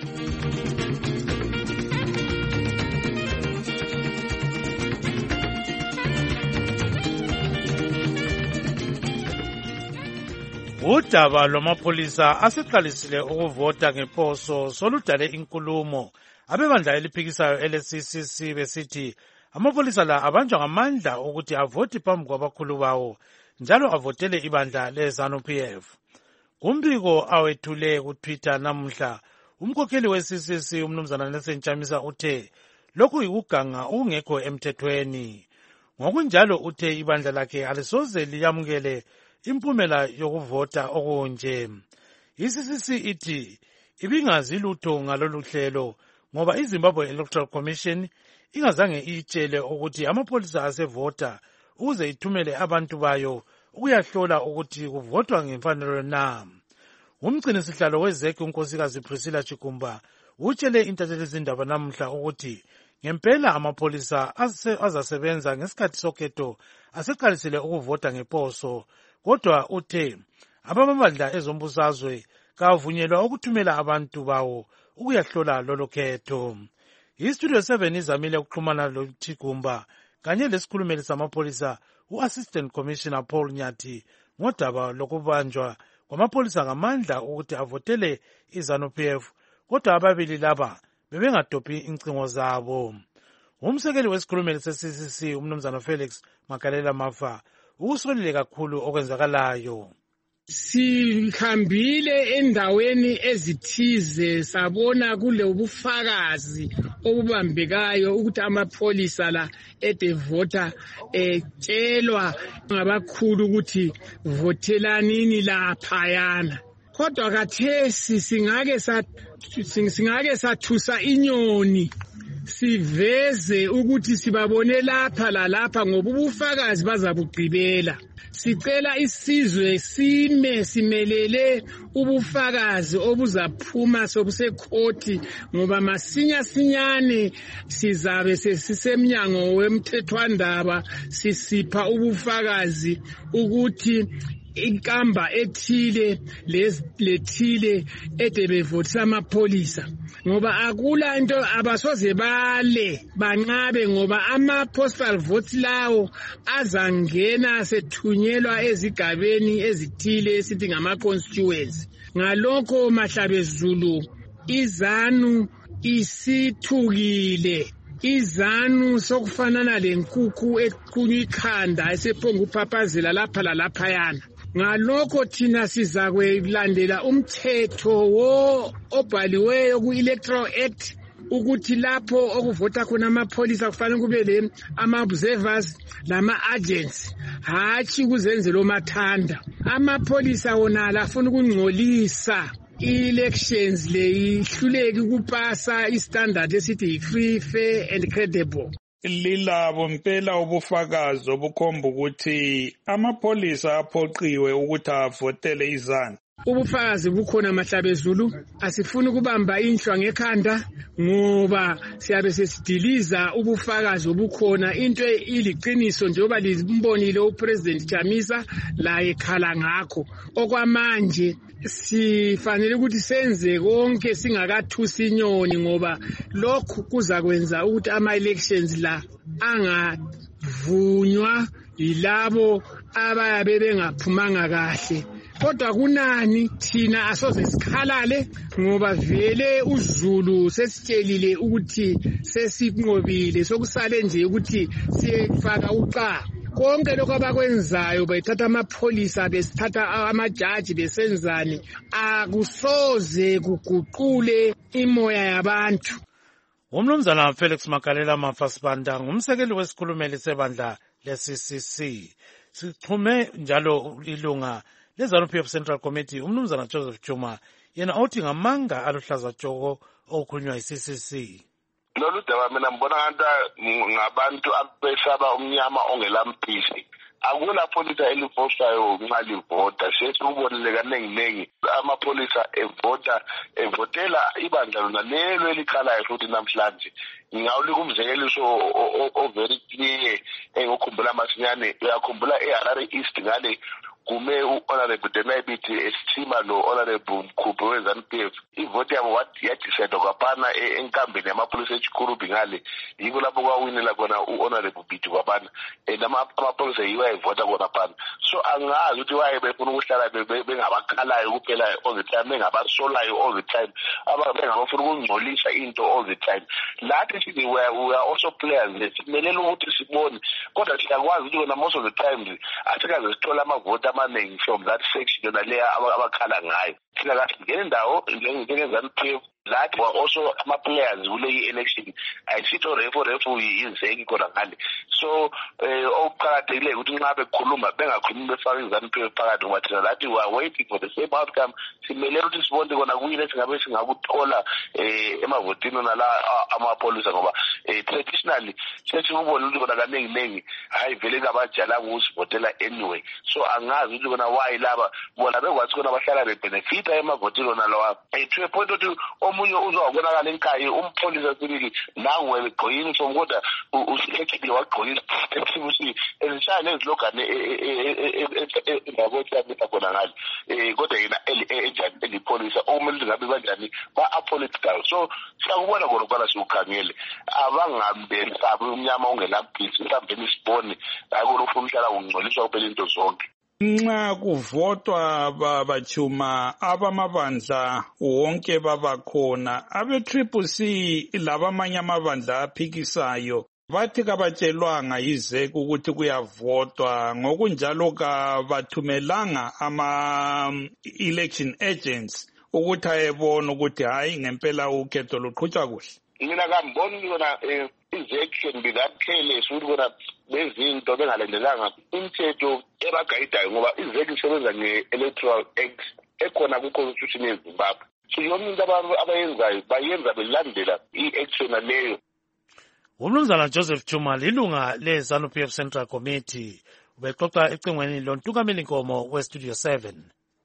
Udaba lwamapholisa asiqalisile ukuvota ngeposo soludale inkulumo abebandla eliphikisayo ele-C C C besithi amapholisa la abanjwa ngamandla ukuthi avote phambi kwabakhulu bawo njalo avotele ibandla le-ZANU P F. Kumbiko awethule kuTwitter namuhla, umkhokheli we-C C C umnumzana Nelson Chamisa uthe lokhu yikuganga okungekho emthethweni. Ngokunjalo uthe ibandla lakhe alisoze liyamukele impumela yokuvota okunje. I-C C C ithi ibingazi lutho ngalolu hlelo ngoba iZimbabwe Electoral Commission ingazange itshele ukuthi amapholisa asevota ukuze ithumele abantu bayo ukuyahlola ukuthi kuvotwa ngemfanelo na. Umgcini sihlalo wezeki unkosikazi Priscilla Chikumba utshele intatheli zindaba namuhla ukuthi ngempela amapholisa azasebenza ngesikhathi sokhetho aseqalisile ukuvota ngeposo, kodwa uthe abamabandla ezombusazwe kavunyelwa ukuthumela abantu bawo ukuyahlola lolo khetho. I-Studio seven izamile ukuxhumana loChikumba kanye lesikhulumeli samapholisa u-Assistant Commissioner Paul Nyathi ngodaba lokubanjwa kwamapholisa ngamandla ukuthi avotele i-ZANU P F, kodwa ababili laba bebengadophi incingo zabo. Umsekeli wesikhulumeli se-C C C umnumzana Felix Magalela Mafa ukusolile kakhulu okwenzakalayo. Sikhambile endaweni ezithize sabona kule ubufakazi obubambekayo ukuthi amapholisa la edevota etshelwa ngabakhulu ukuthi votelanini laphayana. Kodwa kathesi singake singake sathusa inyoni siveze ukuthi sibabone lapha lalapha ngoba ubufakazi bazabugqibela. Sicela isizwe sime simelele ubufakazi obuzaphuma sobusekhoti ngoba masinya sinyane sizabe sesisemnyango wemthethwandaba sisipha ubufakazi ukuthi inkamba ethile lethile edebevotisa amapholisa ngoba akula into abasoze bale banqabe ngoba ama-postal votes lawo azangena sethunyelwa ezigabeni ezithile esithi ngama-constituency. Ngalokho Mahlabezulu, iZANU isithukile. iZANU sokufanana lenkukhu equnywa ikhanda esephonga uphaphazela lapha lalaphayana. Ngalokho thina sizakwelandela umthetho wo obhaliweyo ku-Electoral Act ukuthi lapho okuvota khona amapholisa kufanele kube le ama-observers lama-agents hatshi kuzenzelo mathanda. Amapholisa wona lafuna ukungcolisa i-elections le ihluleki ukupasa i-standard esithi free, fair and credible. Lilabo mpela ubufakazi obukhomba ukuthi amapholisa aphoqiwe ukuthi avotele izana. Ubufakazi bukhona Mahlabezulu, asifuni ukubamba inhlwa ngekhanda ngoba siyabe sesidiliza ubufakazi obukhona. Into iliqiniso njengoba limbonile uPresident Chamisa la ekhala ngakho. Okwamanje sifanele ukuthi senze konke singakathusi inyoni ngoba lokhu kuza kwenza ukuthi ama elections la angavunywa yilabo abayabe bengaphumanga kahle. Kodwa kunani thina asoze sikhalale ngoba vele uZulu sesitshelile ukuthi sesinqobile, sokusale nje ukuthi siyefaka uqa. Konke lokho abakwenzayo bayithatha amapholisa besithatha amajaji besenzani akusoze kuguqule imoya yabantu. Umnumzana Felix Makalela Mafasibanda ngumsekeli wesikhulumeli sebandla le-C C C. Sixhume njalo ilunga leZANU-P F Central Committee umnumzana Joseph Chuma yena othi ngamanga aluhlaza tshoko okukhulunywa yi-C C C. Lolu daba mina mbona ngabantu abesaba umnyama ongelampisi. Akula polisa elivotayo nxa livota. Sesikubonile kaningi amapholisa evota evotela ibandla lona lelo elikhalayo futhi namhlanje. Ngawulika umzekeliso o very clear engikhumbula masinyane. Uyakhumbula eHarare East ngale kume u-Honorable Denabithi esithima lo-Honorable Mkhuphe we-ZANU-P F. Ivoti yabo wathi yadicide kwaphana enkambeni yamapholisa eChikurubi ngale. Yiko lapho kwawinela khona u-Honorable Bithi kwaphana. Amapholisa yiwo ayivota khona phana. So angazi ukuthi waye befuna ukuhlala bengabakhalayo kuphela all the time, bengabasolayo all the time. Bengabafuna ukungcolisa into all the time. Lathi sithi we are also players. Simelele ukuthi sibone. Kodwa siyakwazi ukuthi wena most of the time asikaze sithola amavoti amaningi from that section yona leya abakhala ngayo. Thina kahle ngene indawo njenge-ZANU-P F that were also ama-players kule election ayisitho refo refo yizeki khona ngale. So okuqakathekile ukuthi nxa bekhuluma bengakhulumi befaka i-ZANU-P F phakathi ngoba thina lathi we are waiting for the same outcome. Simelele ukuthi sibone kona kuyini esingabe singakuthola emavotini nala amapholisa ngoba traditionally sesikubona ukuthi kona kaningi hayi vele ngabajala ukusivotela anyway. So angazi ukuthi kona why laba bona bekwazi kona bahlala bebenefita emavotini nona lawa. To a point ukuthi omunye uzobonakala enkayi umpholisa sibili nangu egqoka uniform kodwa usekile wagqoka isiphephi ezishaya nezilogane endaboti yamisa khona ngale. Kodwa yena enjani elipholisa okumele ngabe banjani ba-apolitical. So siyakubona khona ukubana siwukhangele abangambesabi umnyama ongelampisi mhlawumbe isibone hayi kona ufuna uhlala ungcoliswa kuphela into zonke. Nxa kuvotwa babachuma abamabandla wonke babakhona abe-Triple C labamanye amabandla aphikisayo bathi kabatshelwanga yizeki ukuthi kuyavotwa ngokunjalo kabathumelanga ama-election agents ukuthi ayebona ukuthi hayi ngempela ukhetho luqhutshwa kuhle. Mina kamboni yona izeki can be that careless ukuthi kona bezinto bengalandelanga imithetho ebagayidayo ngoba izeki isebenza nge-electoral act ekhona ku-constitution yeZimbabwe. So yonke into abantu abayenzayo bayenza belandela i-action leyo. Umnumzana Joseph Chuma lilunga le-ZANU-P F Central Committee ubexoxa ecingweni lontukameli nkomo we-Studio seven.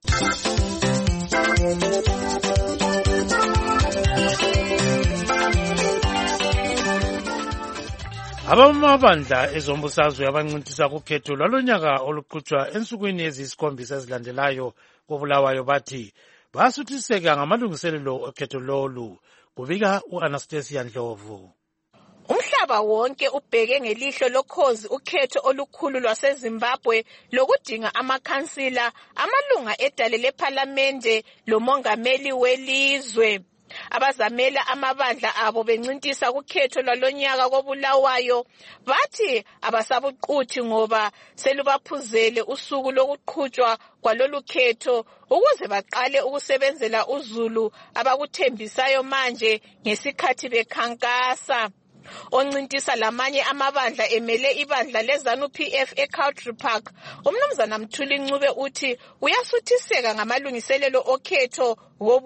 Abamabandla ezombusazwe abancintisa kukhetho lwalonyaka oluqhutshwa ensukwini eziyisikhombisa ezilandelayo koBulawayo bathi basuthiseka ngamalungiselelo okhetho lolu. Kubika u-Anastasia Ndlovu. Umhlaba wonke ubheke ngelihlo lokhozi ukhetho olukhulu lwaseZimbabwe lokudinga amakhansila, amalunga edale lephalamende lomongameli welizwe. Abazamela amabandla abo bencintisa kukhetho lwalonyaka kobulawayo bathi abasabuquthi ngoba selubaphuzele usuku lokuqhutshwa kwalolu khetho ukuze baqale ukusebenzela uZulu abakuthembisayo manje ngesikhathi bekhankasa. Oncintisa lamanye amabandla emele ibandla leZANU P F eCountry Park, umnumzana Mthuli Ncube uthi uyasuthiseka ngamalungiselelo okhetho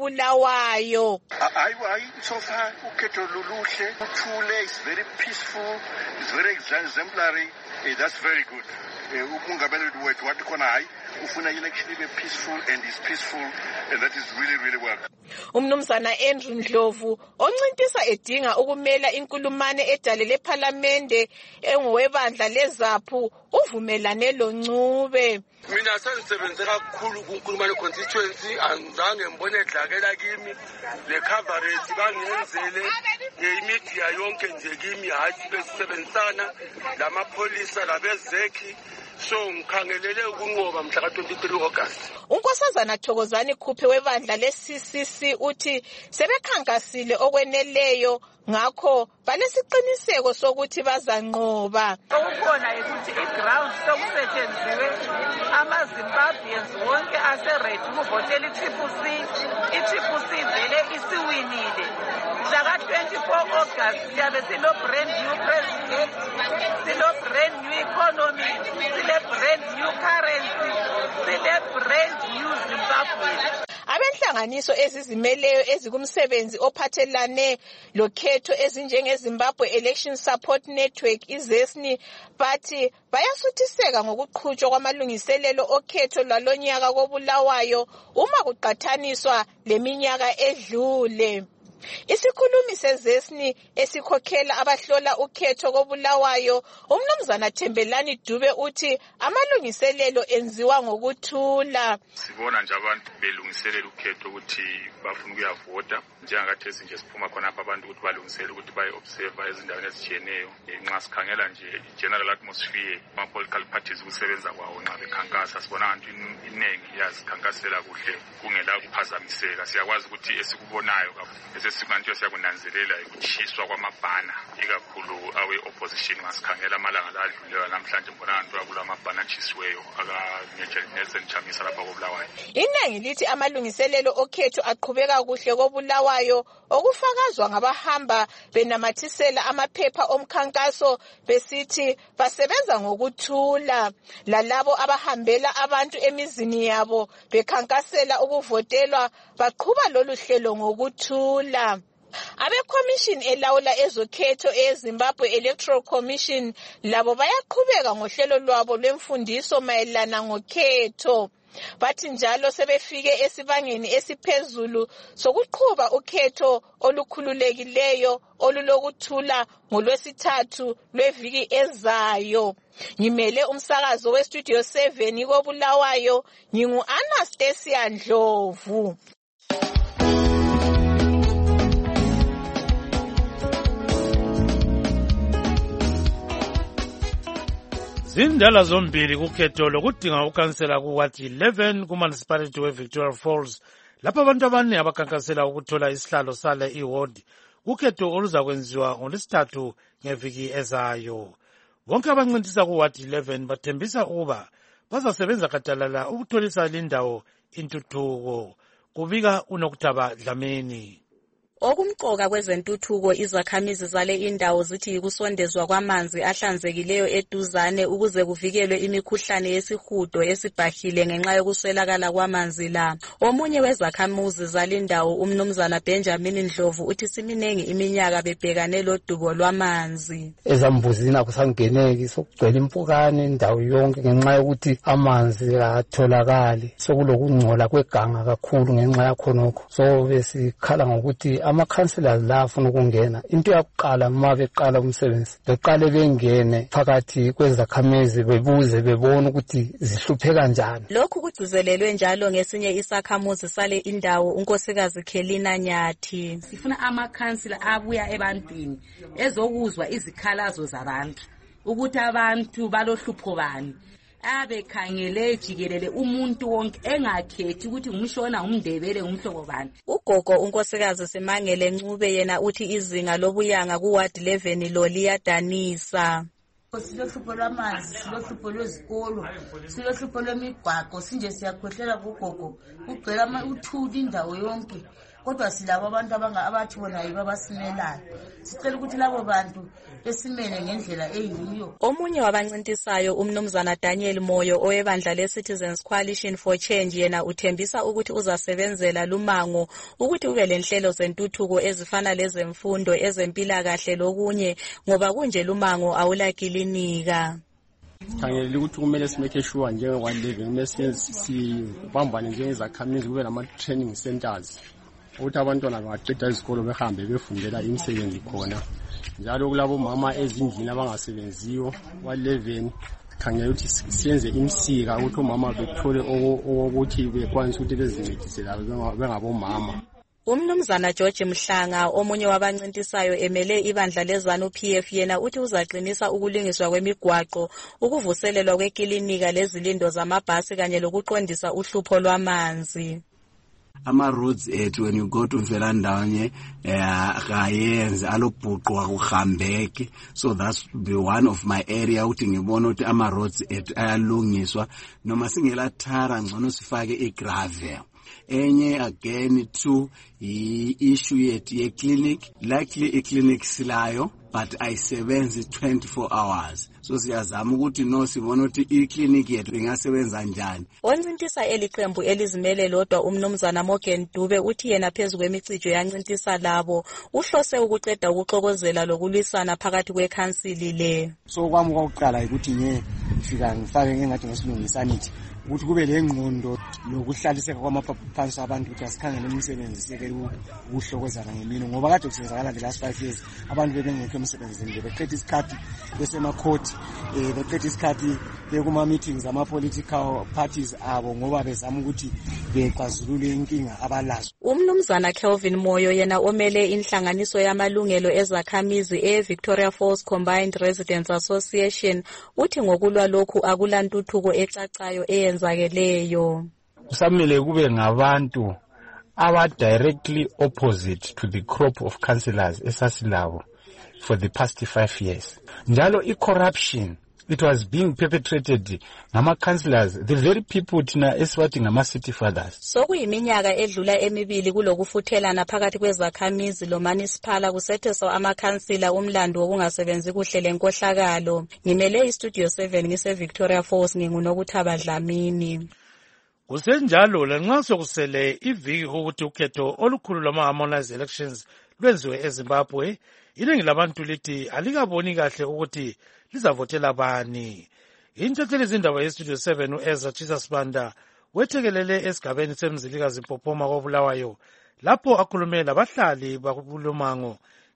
wobulawayo. Hayi hayi so far ukhetho luluhle, uthule, is very peaceful, is very exemplary. Eh, that's very good. Ukungameli wethu wathi khona hayi ufuna election ibe peaceful and is peaceful, and that is really really well. Umnumzana Andrew Ndlovu oncintisa edinga ukumela inkulumane edalele eParliament engowebandla leZAPU uvumelane lo Ncube. Mina sengisebenze kakhulu kunkulumane constituency, angizange ngibone edlakela kimi le coverage bangenzele ngemedia yonke nje kimi, hayi besebenzisana lamapolisa labezekhi. So ngikhangelele ukunqoba mhla ka twenty-three August. Unkosazana Thokozani Khuphe webandla le-C C C uthi sebekhankasile okweneleyo ngakho balesiqiniseko sokuthi bazanqoba. Okukhona ukuthi iground sokusetshenziswe ama-Zimbabweans wonke ase-ready ukuvotela i-Triple C. I-Triple C vele isiwinile. Mhla ka twenty-four August siyabe silo brand new president, silo brand new economy, sile brand new currency, sile brand new Zimbabwe. Abenhlanganiso ezizimeleyo ezikumsebenzi ophathelane lokhetho ezinjenge Zimbabwe Election Support Network izesni bathi bayasuthiseka ngokuqhutshwa kwamalungiselelo okhetho lwalonyaka kobulawayo uma kuqathaniswa leminyaka edlule. Isikhulumi sezesni esikhokhela abahlola ukhetho kobulawayo umnumzana Thembelani Dube uthi amalungiselelo enziwa ngokuthula. Sibona nje abantu belungiselela ukhetho ukuthi bafuna ukuyavota njengakathesi nje siphuma khona apha abantu ukuthi balungiselela ukuthi baye observe ezindaweni ezitshiyeneyo. Nxa sikhangela nje general atmosphere ama political parties ukusebenza kwawo nxa bekhankasa sibona abantu inengi yazikhankasela kuhle kungela kuphazamiseka. Siyakwazi ukuthi esikubonayo sesibantu siyakunanzelela ukuchiswa kwamabhana ikakhulu awe opposition ngasikhangela amalanga adluleyo namhlanje mbona abantu akula mabhana achisiweyo akanyejeneze nchamisa lapha kobulawayo. Inengi lithi amalungiselelo okhetho aqhubeka kuhle kobulawayo okufakazwa ngabahamba benamathisela amaphepha omkhankaso besithi basebenza ngokuthula, lalabo abahambela abantu emizini yabo bekhankasela ukuvotelwa baqhuba lolu hlelo ngokuthula. Abe-commission elawula ezokhetho eZimbabwe Electoral Commission labo bayaqhubeka ngohlelo lwabo lwemfundiso mayelana ngokhetho. Bathi njalo sebefike esibangeni esiphezulu sokuqhuba ukhetho olukhululekileyo olulokuthula ngolwesithathu lweviki ezayo. Ngimele umsakazo weStudio seven kobulawayo, ngingu-Anastasia Ndlovu. Zindala zombili kukhetho lokudinga ukhansela kuward eleven kumunicipality weVictoria Falls lapho abantu abaningi abakhankasela ukuthola isihlalo sale iward kukhetho oluzakwenziwa ngolwesithathu ngeviki ezayo. Bonke abancintisa kuward eleven bathembisa ukuba bazasebenza gadalala ukutholisa lindawo intuthuko. Kubika uNokuthaba Dlamini. Okumqoka kwezentuthuko izakhamizi zale indawo zithi yikusondezwa kwamanzi ahlanzekileyo eduzane ukuze kuvikelwe imikhuhlane yesihudo esibhahile ngenxa yokuswelakala kwamanzi la. Omunye wezakhamuzi zale indawo umnumzana Benjamin Ndlovu uthi siminengi iminyaka bebhekane lodubo lwamanzi. Ezambuzini akusangeneki sokugcwele impukane indawo yonke ngenxa yokuthi amanzi atholakali, sokulokungcola kweganga kakhulu ngenxa yakhonokho. So besikhala ngokuthi ama-councillors la afuna ukungena into yakuqala uma beqala umsebenzi beqale bengene phakathi kwezakhamizi bebuze bebone ukuthi zihluphe kanjani. Lokhu kugcizelelwe njalo ngesinye isakhamuzi sale indawo unkosikazi Khelina Nyathi. Sifuna ama-councillor abuya ebantwini ezokuzwa izikhalazo zabantu ukuthi abantu balohlupho bani abekhangele jikelele umuntu wonke engakhethi ukuthi ngumshona ngumndebele ngumhlobo bani. Ugogo unkosikazi Simangele Ncube yena uthi izinga lobuyanga ku ward eleven lo liyadanisa. Silohlupho lwamanzi, silohlupho lwezikolo, silohlupho lwemigwaqo, sinje siyakhohlela kugogo, ugcwele uthuli indawo yonke. Kodwa silabo abantu abanga abathi bona yibo abasimelayo. Sicela ukuthi labo bantu besimele ngendlela eyiyo. Omunye wabancintisayo umnumzana Daniel Moyo owebandla leCitizens Coalition for Change yena uthembisa ukuthi uzasebenzela lumango ukuthi ube lenhlelo zentuthuko ezifana lezemfundo, ezempilakahle lokunye ngoba kunje lumango awulakilinika. Khangela ukuthi kumele simeke sure njengokwanleve kumele sibambane njengezakhamizi kube nama training centers ukuthi abantwana baqeda izikolo behambe befundela imisebenzi khona. Njalo kulabo mama ezindlini abangasebenziyo wa eleven khangela ukuthi siyenze imsika ukuthi omama bethole ukuthi bekwanise ukuthi bezincedise labo bengabomama. Umnumzana George Mhlanga omunye wabancintisayo emele ibandla lezanu P F yena uthi uzaqinisa ukulungiswa kwemigwaqo, ukuvuselelwa kwekilinika lezilindo zamabhasi kanye lokuqondisa uhlupho lwamanzi. Ama roads ethu when you go to Mvelandawanye gayenze alobhuqwa kuhambeke, so that's be one of my area uthi ngibona ukuthi ama roads ethu ayalungiswa noma singela thara ngcono sifake igravel. Enye again to i-issue yethu ye-clinic, likely i-clinic silayo but ayisebenzi twenty-four hours, so siyazama ukuthi no sibona ukuthi i-clinic yethu ingasebenza njani. Oncintisa eliqembu elizimele lodwa umnumzana Morgan Dube uthi yena phezu kwemicijo yancintisa labo uhlose ukuqeda ukuxokozela lokulwisana phakathi kwekhansili le. So kwami kwakuqala ukuthi nge fika ngifake ngengathi ngesilungisaniti ukuthi kube lengqondo lokuhlaliseka kwamaphansi abantu ukuthi asikhangele imisebenzi seke ukuhlokozana ngemini ngoba kade kusenzakala the last five years abantu bebengekho emsebenzini beqeda isikhathi besemakhoti eh beqeda isikhathi bekuma meetings ama political parties abo ngoba bezama ukuthi beqazulule inkinga abalazo. Umnumzana Kelvin Moyo yena omele inhlanganiso yamalungelo ezakhamizi e Victoria Falls Combined Residents Association uthi ngokulwa lokhu akulantuthuko ecacayo eyenzakeleyo. Kusamele kube ngabantu aba directly opposite to the crop of councillors esasilabo for the past five years. Njalo i-corruption it was being perpetrated ngama councillors, the very people thina esiwathi ngama city fathers. So kuyiminyaka edlula emibili kulokufuthelana phakathi kwezakhamizi lo municipal kusetheswa amakhansila umlando wokungasebenzi kuhle lenkohlakalo. Ngimele istudio seven ngise Victoria Falls ngingunokuthaba Dlamini. Kusenjalo lanxa sokusele iviki ukuthi ukhetho olukhulu lwama-harmonized elections lwenziwe eZimbabwe, iningi labantu lithi alikaboni kahle ukuthi lizavotela bani. Intshatheli zindaba yestudio seven uEzra Jesus Banda wethekelele esigabeni semzilikazi Mpophoma koBulawayo lapho akhulume labahlali bakulumango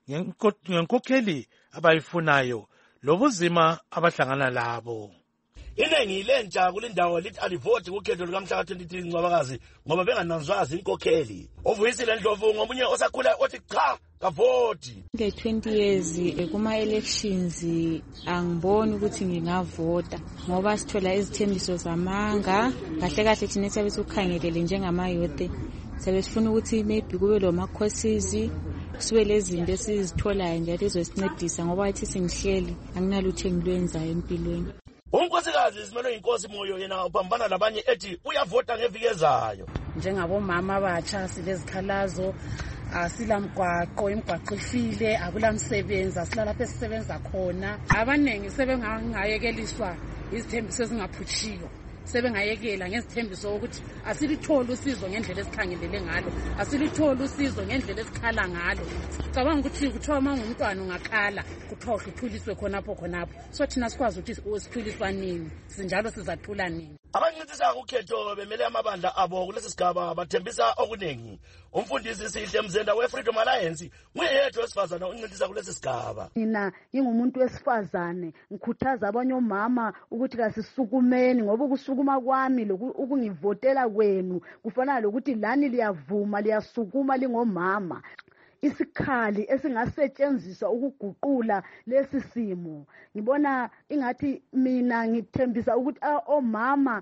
ngenkokheli abayifunayo lobuzima abahlangana labo. Iningi lentsha kulindawo lithi alivoti kukhetho lukamhla twenty-three Ncwabakazi ngoba bengananzwazi inkokheli. Ovuyisile Ndlovu ngomunye osakhula othi cha kavoti. Nge twenty years kuma elections angiboni ukuthi ngingavota ngoba sithola izithembiso zamanga kahle kahle thina siyabe sikukhangelele njengama youth siyabe sifuna ukuthi maybe kube lo ma courses sibe lezinto esizitholayo njalo ezosincedisa ngoba athi singihleli anginalutho engilwenzayo empilweni. Unkosikazi Simelo Inkosi Moyo yena ubambana labanye ethi uyavota ngeviki ezayo. Njengabomama abatsha silezikhalazo, asilamgwaqo, imigwaqo ifile, akulamsebenzi, asilapha esisebenza khona. Abanengi sebengayekeliswa izithembiso ezingaphuthiyo. Sebengayekela ngezithembiso ukuthi asilithola usizo ngendlela esikhangelele ngalo, asilithola usizo ngendlela esikhala ngalo. Cabanga ukuthi kuthiwa mangumntwana ungakhala kuthiwa uthuliswe khonapho khonapho. So thina sikwazi ukuthi usithuliswa nini, sinjalo sizathula nini. Abancincisa ukhetho bemele amabandla abo kulesi sigaba bathembisa okuningi. Umfundisi Sihle Mzenda weFreedom Alliance nguyedwa wesifazana uncincisa kulesi sigaba. Mina ngingumuntu wesifazane ngikhuthaza abanye omama ukuthi kasisukumeni ngoba ukusukuma kwami ukungivotela kwenu kufana lokuthi lani liyavuma liyasukuma lingomama. isikhali esingasetshenziswa ukuguqula lesi simo. Ngibona ingathi mina ngithembisa ukuthi omama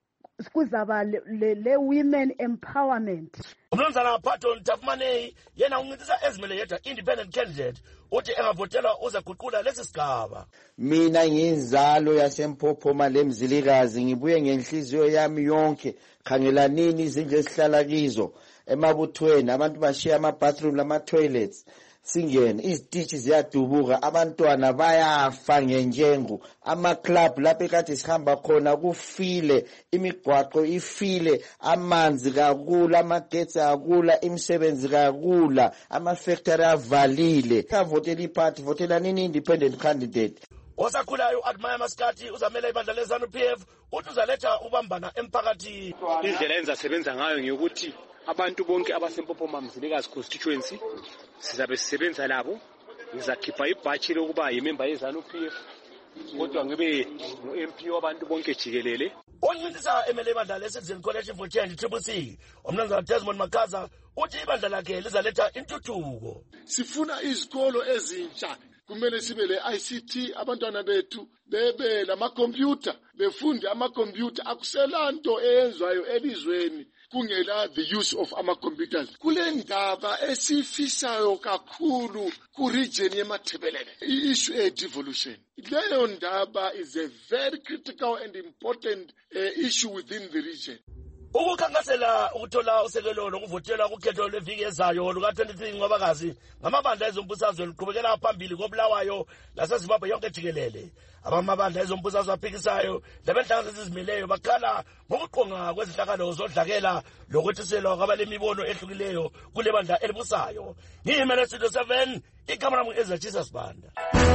kuzaba le women empowerment. Umnumzana Patton Tafumane yena uncedisa ezimele yedwa independent candidate uthi engavotela uzaguqula lesi sigaba. Mina ngiyinzalo yaseMpophoma lemzilikazi ngibuye ngenhliziyo yami yonke khangelanini izindlu esihlala kizo emabuthweni abantu bashiya ama bathroom lama toilets singene izitishi ziyadubuka abantwana bayafa ngenjengo ama club lapho ekade sihamba khona kufile imigwaqo ifile amanzi kakula amagetsi akula imisebenzi kakula ama factory avalile avotela iparty votela nini independent candidate. Osakhulayo Admire Maskati uzamela ibandla lezanu P F uthi uzaletha ubambana emphakathini. Indlela enza sebenza ngayo ngiyukuthi abantu bonke abaseMpophoma Mzilikazi constituency sizabe sisebenza labo ngizakhipha ibhatshi lokuba yimember yezanu P F kodwa ngibe ngu-M P wabantu bonke jikelele. Oncedisa emele ibandla le-Citizen Coalition for Change Triple C umnumzana Desmond Makaza uthi ibandla lakhe lizaletha intuthuko. Sifuna izikolo ezintsha kumele sibe le I C T abantwana bethu bebe lamakhompyutha befunde amakhompyutha akuselanto eyenzwayo elizweni kungela the use of ama-computers. Kule ndaba esifisayo kakhulu ku-region yeMathebelele i-issue e-devolution. Leyo ndaba is a very critical and important uh, issue within the region. Ukukhankasela ukuthola usekelo lokuvotela kukhetho leviki ezayo luka twenty-three Ncwabakazi ngamabandla ezombusazwe liqhubekela phambili koBulawayo laseZimbabwe yonke jikelele. Abamabandla ezombusazwe aphikisayo labenhlangano ezizimeleyo bakhala ngokuqonga kwezihlakalo zodlakela lokuthiselwa kwabalemibono ehlukileyo kule bandla elibusayo. Ngiyimele Studio seven ikamera mu Ezra Jesus Banda.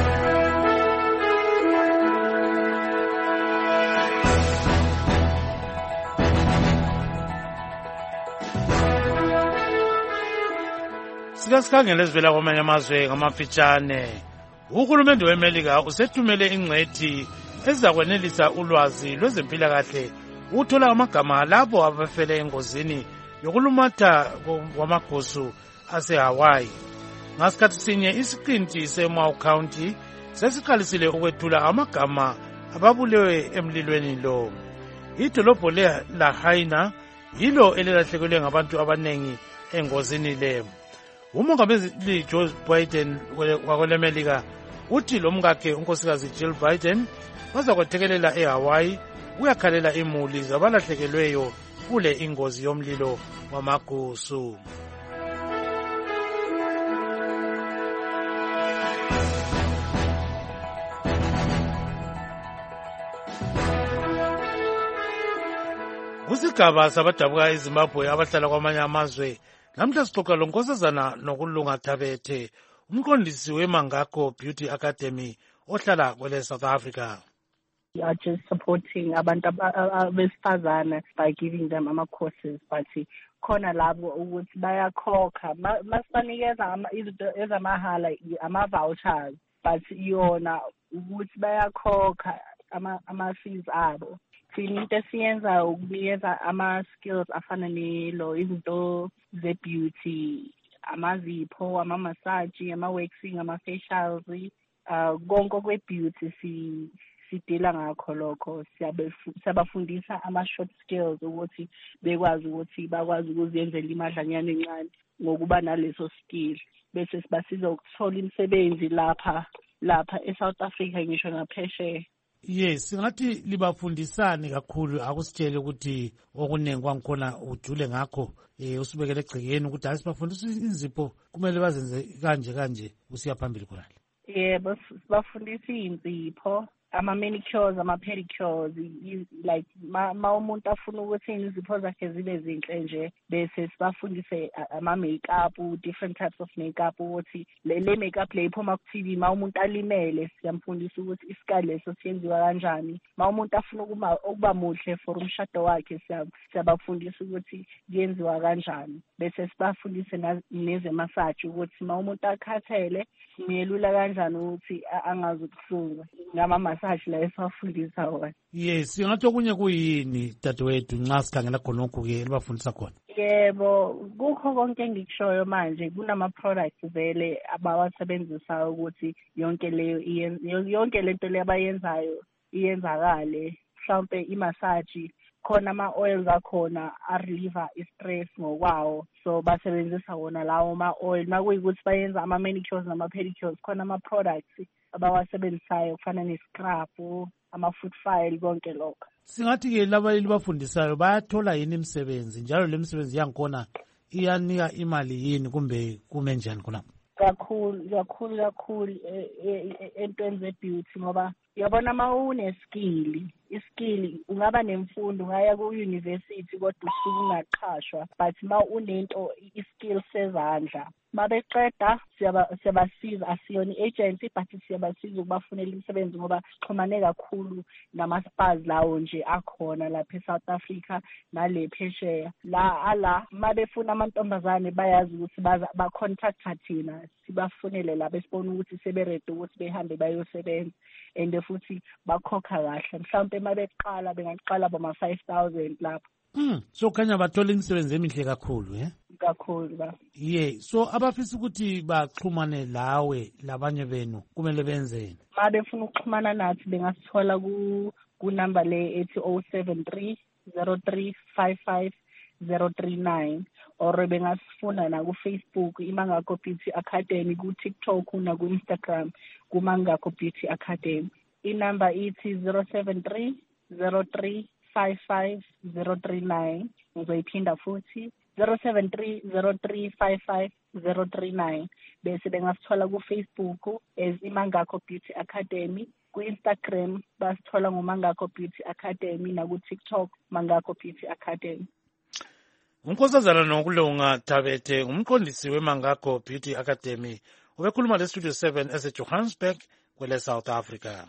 Sikasikhangela ezivela kwamanye amazwe ngamafitshane. Uhulumende weMelika usethumele ingcwethi ezakwenelisa ulwazi lwezempilakahle ukuthola amagama labo abafele engozini yokulumatha kwamagusu ase-Hawaii. Ngasikhathi sinye isiqinti se-Mau County sesiqalisile ukwethula amagama ababulewe emlilweni lo. Idolobho le-Lahaina yilo elilahlekelwe ngabantu abanengi engozini le. Umongameli Joe Biden wakwelemelika uthi lo mkakhe unkosikazi Jill Biden bazakwethekelela eHawaii uyakhalela imuli zabalahlekelweyo kule ingozi yomlilo wamagusu. Kusigaba sabadabuka eZimbabwe abahlala kwamanye amazwe namhla sixoxa lonkosazana nokulunga Thabethe umqondisi weMangako Beauty Academy ohlala kwele South Africa. We are just supporting abantu besifazane by giving them ama courses but khona labo ukuthi bayakhokha masibanikeza izinto ezamahala ama vouchers but yona ukuthi bayakhokha ama ama fees abo. Into esiyenza ukunikeza ama-skills afana nelo izinto ze-beauty, amazipho, ama-massage, ama-waxing, ama-facials, uh, konke kwe-beauty si sidila ngakho lokho. Siyabafundisa ama-short skills ukuthi bekwazi ukuthi bakwazi ukuzenzela imadlanyana encane ngokuba naleso skill. Bese sibasiza ukuthola imisebenzi lapha lapha e-South Africa ngisho naphesheya. Yes, singathi libafundisane kakhulu akusitshele ukuthi okuningi kwangikhona ujule ngakho eh usibekele egcekeni ukuthi asibafundisa izipho kumele bazenze kanje kanje usiya phambili khona. Yebo, sibafundisa izipho ama-manicures, ama-pedicures, like ma umuntu afuna ukuthi izipho zakhe zibe zinhle nje bese sibafundise ama-makeup, different types of makeup ukuthi le makeup le iphuma ku-T V ma umuntu alimele siyamfundisa ukuthi isikali leso siyenziwa kanjani. Ma umuntu afuna ukuba muhle for umshado wakhe siyabafundisa ukuthi kuyenziwa kanjani bese sibafundise neze-massage ukuthi ma umuntu akhathele simyelula kanjani ukuthi angazi ukuhlunga ngama massage la esafundisa wona. Yes, singathi okunye kuyini dadewethu nxa sikhangela khonokho-ke elibafundisa khona? Yebo, kukho konke engikushoyo manje kunama-products vele abawasebenzisayo ukuthi yonke leyo yonke lento le abayenzayo iyenzakale. Mhlawumpe imasaji khona ama-oils akhona a-reliever i-stress ngokwawo, so basebenzisa wona lawo ma-oil. Makuyikuthi bayenza ama-manicures nama-pedicures khona ama-products abawasebenzisayo kufana ne-scrub, ama-foot file, konke lokho. Singathi-ke laba elibafundisayo bayathola yini imisebenzi, njalo le misebenzi yangikhona iyanika imali yini kumbe kume njani khonapho? Kakhulu kakhulu kakhulu entweni ze-beauty ngoba uyabona uma une-skill, iskill ungaba nemfundo ungaya ku-university kodwa usuke ungaqashwa, but uma unento iskill sezandla mabeqeda siyabasiza, asiyona i-agency but siyabasiza ukubafunela imisebenzi ngoba sixhumane kakhulu nama-spas lawo nje akhona lapha e-South Africa nale phesheya. La ala mabefuna amantombazane bayazi ukuthi ba-contacta thina sibafunele la besibona ukuthi seberede ukuthi behambe bayosebenza and futhi bakhokha kahle. Mhlawumpe mabeqala bengaqala bama-five thousand lapho. Mm, so kanya bathola imisebenzi emihle kakhulu eh? Kakhulu ba. Yeah, so abafisa ukuthi baxhumane lawe labanye benu kumele benzeni? Ma befuna ukuxhumana nathi bengasithola ku ku number le ethi oh seven three zero three five five zero three nine or bengasifuna na ku Facebook iMangakho Beauty Academy, ku TikTok na ku Instagram ku Mangakho Beauty Academy. I-number ithi zero seven three zero three five five zero three nine. Ngizoyiphinda futhi zero seven three zero three five five zero three nine. Bese bengasithola ku Facebook as iMangakho Beauty Academy, ku Instagram basithola ngoMangakho Beauty Academy na ku TikTok Mangakho Beauty Academy. Unkosazana Nokulunga Thabethe umqondisi weMangakho Beauty Academy ubekhuluma le Studio seven ese Johannesburg kwele South Africa.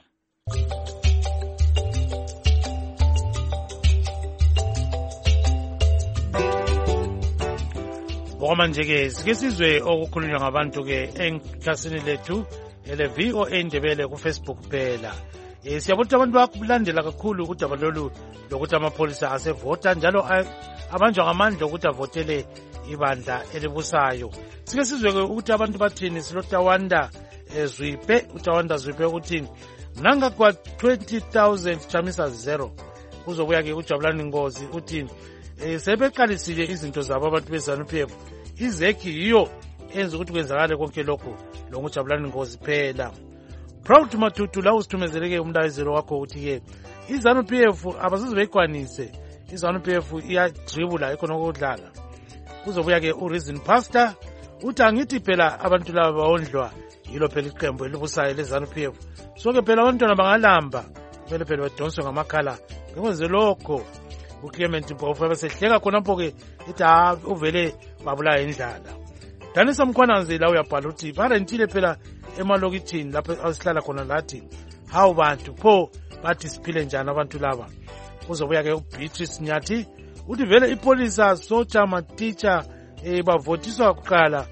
Ngoba nje-ke sike sizwe okukhulunywa ngabantu-ke enklasini lethu ele V O A Ndebele ku Facebook kuphela. Eh siyabona abantu bakulandela kakhulu udaba lolu lokuthi amapholisa asevota njalo abanjwa ngamandla ukuthi avotele ibandla elibusayo. Sike sizwe ukuthi abantu bathini silotawanda ezwipe utawanda zwipe ukuthi nanga kwa twenty thousand chamisa zero kuzobuya-ke uJabulani Ngozi uthi eh sebeqalisile izinto zabo abantu beZANU P F. Izeki yiyo enza ukuthi kwenzakale konke lokho lo nguJabulani Ngozi phela. Proud Matutu la usithumezeleke umlayezelo wakho uthi-ke iZANU P F abasize beyikwanise. iZANU P F iyadribula ekhona ukudlala. Kuzobuya-ke uReason Pastor uthi angithi phela abantu laba bawondlwa yilo phela iqembu elibusayo leZANU P F. So-ke phela abantwana bangalamba kumele phela badonswe ngamakhala bekwenze lokho. uClement Mpofu abesehleka khonapho-ke ithi ha uvele babulaya indlala. Danisa Mkhwananzi la uyabhala uthi barentile phela emalokithini lapho asihlala khona lathi hawu bantu pho bathi siphile njani abantu laba. Kuzobuya-ke uBeatrice Nyathi uthi vele ipolisa soja matitsha eh bavotiswa kuqala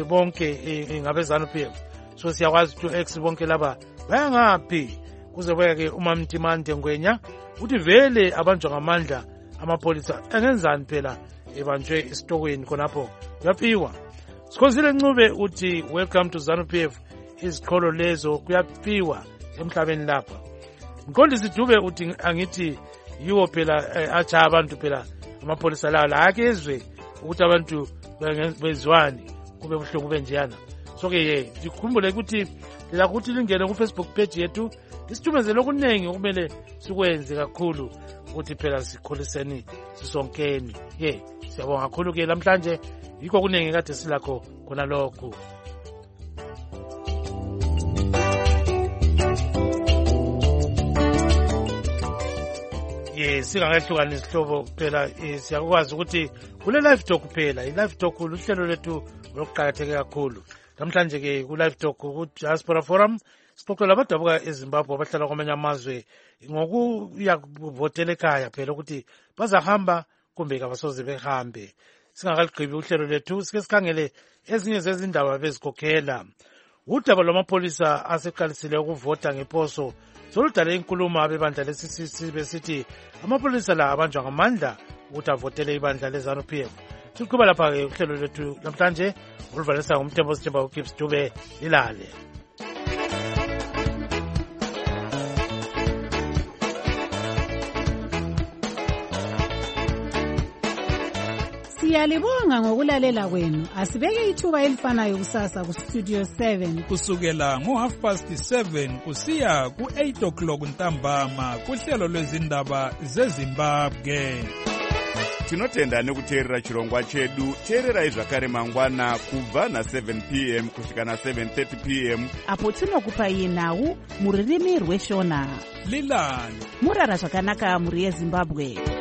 bonke ngabeZANU P F. So siyakwazi to ex bonke laba bayangaphi. Kuzobuya-ke uMamtimande Ngwenya uthi vele abanjwa ngamandla amapolisa engenzani phela ebanjwe isitokweni khonapho yapiwa. Sikhosile Ncube uthi welcome to ZANU P F, iziqholo lezo kuyapiwa emhlabeni lapha. Mqondisi Dube uthi angithi yiwo phela acha abantu phela amapolisa lawo la akezwe ukuthi abantu bezwani kube buhlungu benjeyana. So-ke ye dikhumbule ukuthi lela ukuthi lingene ku Facebook page yethu isithumezelo okuningi okumele sikwenze kakhulu ukuthi phela sikholiseni sisonkeni. Ye siyabonga kakhulu ke namhlanje yikho kuningi kade silakho khona lokho. Ye singakahlukanisi isihlobo phela siyakwazi ukuthi kule live talk phela i-live talk luhlelo lethu lokuqakatheke kakhulu. Namhlanje ke ku live talk ku Diaspora Forum sixoxela abadabuka eZimbabwe abahlala kwamanye amazwe ngokuya kuvotela ekhaya phela ukuthi bazahamba kumbe kabasoze behambe. Singakaligqibi uhlelo lethu sike sikhangele ezinye zezindaba bezikhokhela. Udaba lwamapolisa aseqalisile ukuvota ngeposo soludale inkulumo abebandla le-C C C besithi amapholisa la abanjwa ngamandla ukuthi avotele ibandla le-ZANU P F. Siqhuba lapha-ke uhlelo lwethu namhlanje oluvalisa ngumthembo sithemba uGibbs Dube lilale. Siyalibonga ngokulalela kwenu. Asibeke ithuba elifanayo kusasa ku Studio seven kusukela ngo half past seven kusiya ku eight o'clock ntambama kuhlelo lwezindaba zeZimbabwe. Tinotenda nekuteerera chirongwa chedu. Teererai zvakare mangwana kubva na seven p m kusvika na seven thirty p m apo tinokupai nhau muririmi rweshona. Lilani murara zvakanaka muri yeZimbabwe.